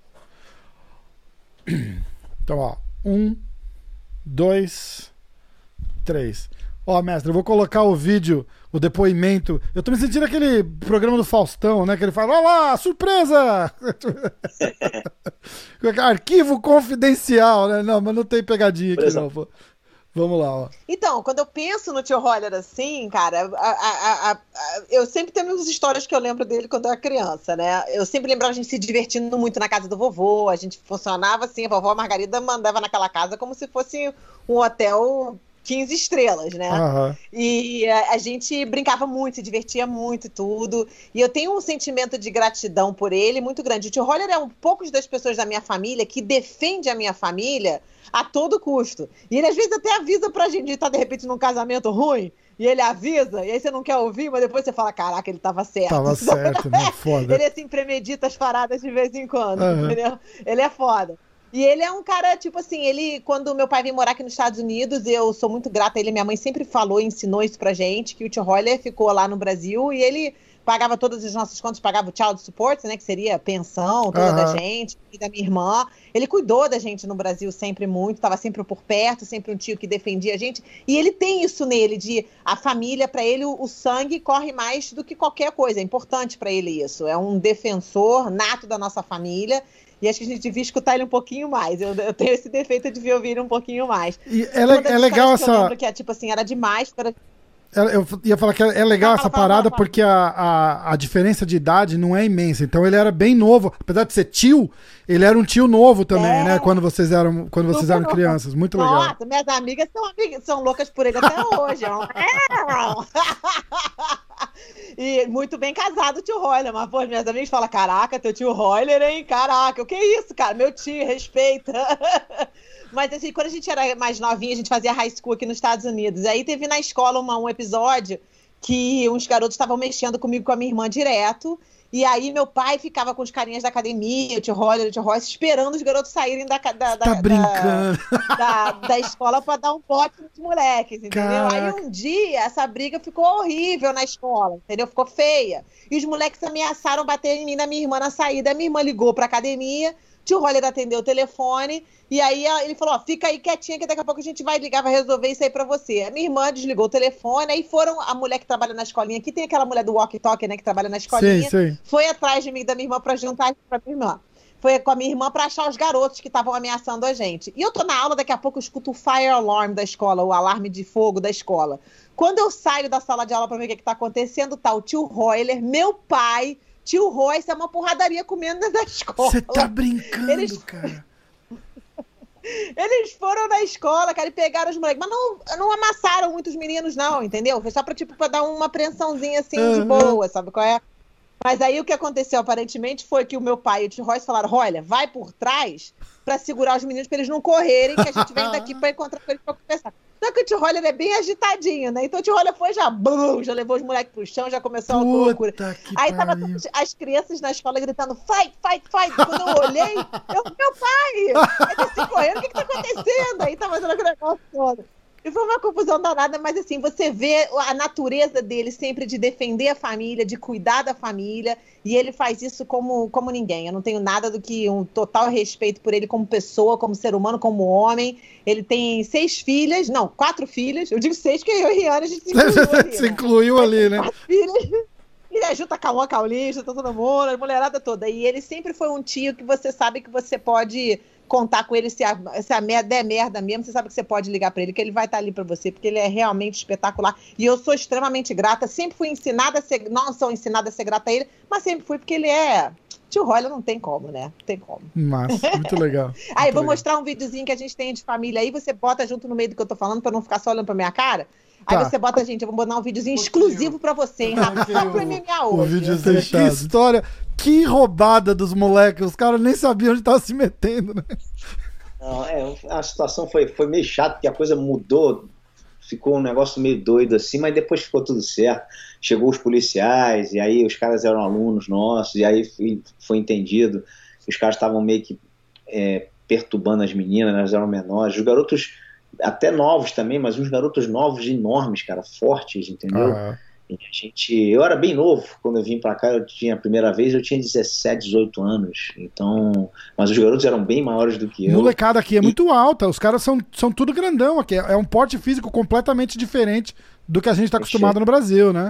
Então, ó. Um, dois, três. Ó, mestre, eu vou colocar o vídeo, o depoimento. Eu tô me sentindo aquele programa do Faustão, né? Que ele fala, olha lá, surpresa! Arquivo confidencial, né? Não, mas não tem pegadinha aqui, não, pô. Vamos lá, ó. Então, quando eu penso no tio Roller assim, cara, a, a, a, a, eu sempre tenho umas histórias que eu lembro dele quando eu era criança, né? Eu sempre lembrava a gente se divertindo muito na casa do vovô, a gente funcionava assim, a vovó Margarida mandava naquela casa como se fosse um hotel quinze estrelas, né? Aham. E a, a gente brincava muito, se divertia muito e tudo. E eu tenho um sentimento de gratidão por ele muito grande. O tio Roller é um poucos das pessoas da minha família que defende a minha família a todo custo. E ele às vezes até avisa pra gente estar, de repente, num casamento ruim. E ele avisa, e aí você não quer ouvir, mas depois você fala, caraca, ele tava certo. Tava certo, né? Foda. Ele assim premedita as paradas de vez em quando, Uhum. entendeu? Ele é foda. E ele é um cara, tipo assim, ele, quando meu pai veio morar aqui nos Estados Unidos, eu sou muito grata a ele, minha mãe sempre falou e ensinou isso pra gente, que o tio Roller ficou lá no Brasil e ele pagava todas as nossas contas, pagava o child support, né, que seria a pensão toda Uhum. da gente e da minha irmã. Ele cuidou da gente no Brasil sempre muito, estava sempre por perto, sempre um tio que defendia a gente. E ele tem isso nele, de a família, para ele, o, o sangue corre mais do que qualquer coisa. É importante para ele isso. É um defensor nato da nossa família. E acho que a gente devia escutar ele um pouquinho mais. Eu, eu tenho esse defeito de ver ouvir ele um pouquinho mais. E é, le- é legal essa. Eu lembro que é, tipo assim, era demais para... Eu ia falar que é legal Fala, essa fala, parada fala, fala. porque a, a, a diferença de idade não é imensa. Então ele era bem novo. Apesar de ser tio, ele era um tio novo também, É. né? Quando vocês eram, quando vocês Super eram novo. crianças. Muito legal. Nossa, minhas amigas são, amigas são loucas por ele até hoje. E muito bem casado o tio Roller. Mas, pô, minhas amigas falam, caraca, teu tio Roller, hein? Caraca, o que é isso, cara? Meu tio, respeita. Mas, assim, quando a gente era mais novinha, a gente fazia high school aqui nos Estados Unidos. Aí teve na escola uma, um episódio que uns garotos estavam mexendo comigo e com a minha irmã direto. E aí meu pai ficava com os carinhas da academia, o tio Roger, o tio Royce, esperando os garotos saírem da, da, da, Tá brincando. da, da, da escola pra dar um bote nos moleques, entendeu? Caraca. Aí um dia essa briga ficou horrível na escola, entendeu? Ficou feia. E os moleques ameaçaram bater em mim, na minha irmã na saída. A minha irmã ligou pra academia, tio Roller atendeu o telefone, e aí ele falou, ó, fica aí quietinha que daqui a pouco a gente vai ligar, vai resolver isso aí pra você. A minha irmã desligou o telefone, aí foram, a mulher que trabalha na escolinha, aqui tem aquela mulher do walkie-talkie, né, que trabalha na escolinha, Sim, sim. foi atrás de mim, da minha irmã, pra juntar pra minha irmã. Foi com a minha irmã pra achar os garotos que estavam ameaçando a gente. E eu tô na aula, daqui a pouco eu escuto o fire alarm da escola, o alarme de fogo da escola. Quando eu saio da sala de aula pra ver o que que tá acontecendo, tá o tio Royler, meu pai, tio Royce, é uma porradaria comendo dentro da escola. Você tá brincando, Eles- cara. Eles foram na escola, cara, e pegaram os moleques. Mas não, não amassaram muitos meninos, não, entendeu? Foi só pra, tipo, pra dar uma apreensãozinha assim de Uhum. boa, sabe qual é? Mas aí o que aconteceu, aparentemente, foi que o meu pai e o tio Royce falaram: olha, vai por trás pra segurar os meninos pra eles não correrem, que a gente vem daqui pra encontrar com eles pra conversar. Só que o tio Roller é bem agitadinho, né? Então o tio Roller foi já, bum, já levou os moleques pro chão, já começou a loucura. Puta que Aí tava pariu. todas as crianças na escola gritando, fight, fight, fight. Quando eu olhei, eu, meu pai! Eu desci correndo, o que que tá acontecendo? Aí tava fazendo aquele negócio todo. E foi uma confusão danada, mas assim, você vê a natureza dele sempre de defender a família, de cuidar da família, e ele faz isso como, como ninguém. Eu não tenho nada do que um total respeito por ele como pessoa, como ser humano, como homem. Ele tem seis filhas, não, quatro filhas. Eu digo seis, porque eu e Rihanna, a gente se incluiu ali, Você né? incluiu ali, né? Quatro filhas. Ele ajuda Cauã, Caulista, todo mundo, a mulherada toda. E ele sempre foi um tio que você sabe que você pode contar com ele se a, se a merda é merda mesmo, você sabe que você pode ligar pra ele, que ele vai estar ali pra você, porque ele é realmente espetacular. E eu sou extremamente grata, sempre fui ensinada a ser, não sou ensinada a ser grata a ele, mas sempre fui, porque ele é... Tio Roller não tem como, né? Não tem como. Massa, muito legal. Aí, muito vou legal. mostrar um videozinho que a gente tem de família aí, você bota junto no meio do que eu tô falando, pra não ficar só olhando pra minha cara. Aí Tá. você bota, gente, eu vou botar um videozinho exclusivo pra você, hein, Rafa? Só pra M M A O hoje. vídeo né? que história, que roubada dos moleques. Os caras nem sabiam onde tava se metendo, né? Não, é, a situação foi, foi meio chata, porque a coisa mudou, ficou um negócio meio doido assim, mas depois ficou tudo certo. Chegou os policiais, e aí os caras eram alunos nossos, e aí foi, foi entendido que os caras estavam meio que é, perturbando as meninas, elas eram menores. Os garotos, até novos também, mas uns garotos novos enormes, cara, fortes, entendeu? Ah, E a gente, eu era bem novo quando eu vim pra cá, eu tinha a primeira vez, eu tinha dezessete, dezoito anos, então, mas os garotos eram bem maiores do que eu. molecada aqui é muito alta. Os caras são, são tudo grandão aqui. É um porte físico completamente diferente do que a gente tá acostumado no Brasil, né?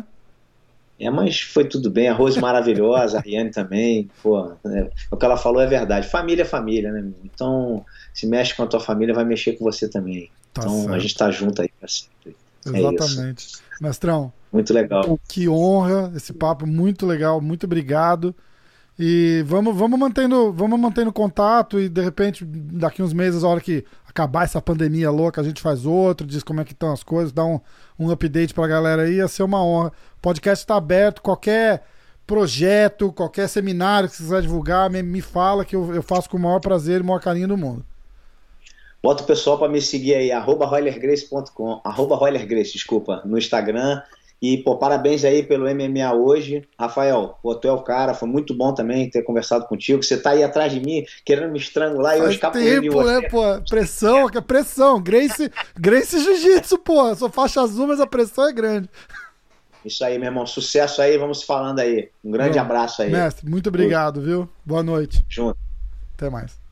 É, mas foi tudo bem, a Rose maravilhosa, a Riane também, pô, é, o que ela falou é verdade, família é família, né, meu? Então, se mexe com a tua família, vai mexer com você também, Tá então certo. a gente tá junto aí pra sempre. É Exatamente. Mestrão, Muito legal. que honra esse papo, muito legal, muito obrigado. E vamos, vamos mantendo, vamos mantendo contato e de repente daqui uns meses, a hora que acabar essa pandemia louca, a gente faz outro, diz como é que estão as coisas, dá um, um update pra galera aí, ia ser uma honra. O podcast está aberto, qualquer projeto, qualquer seminário que você quiser divulgar, me, me fala que eu, eu faço com o maior prazer e o maior carinho do mundo. Bota o pessoal para me seguir aí, arroba roylergrace ponto com, arroba roylergrace, desculpa, no Instagram. E, pô, parabéns aí pelo M M A hoje. Rafael, pô, tu é o cara, foi muito bom também ter conversado contigo. Você tá aí atrás de mim, querendo me estrangular e eu escapulando de você. Né, pô? Pressão, que é pressão. Grace, Grace Jiu-Jitsu, pô. Sou faixa azul, mas a pressão é grande. Isso aí, meu irmão. Sucesso aí, vamos falando aí. Um grande Bom, abraço aí. Mestre, muito obrigado, viu? Boa noite. Junto. Até mais.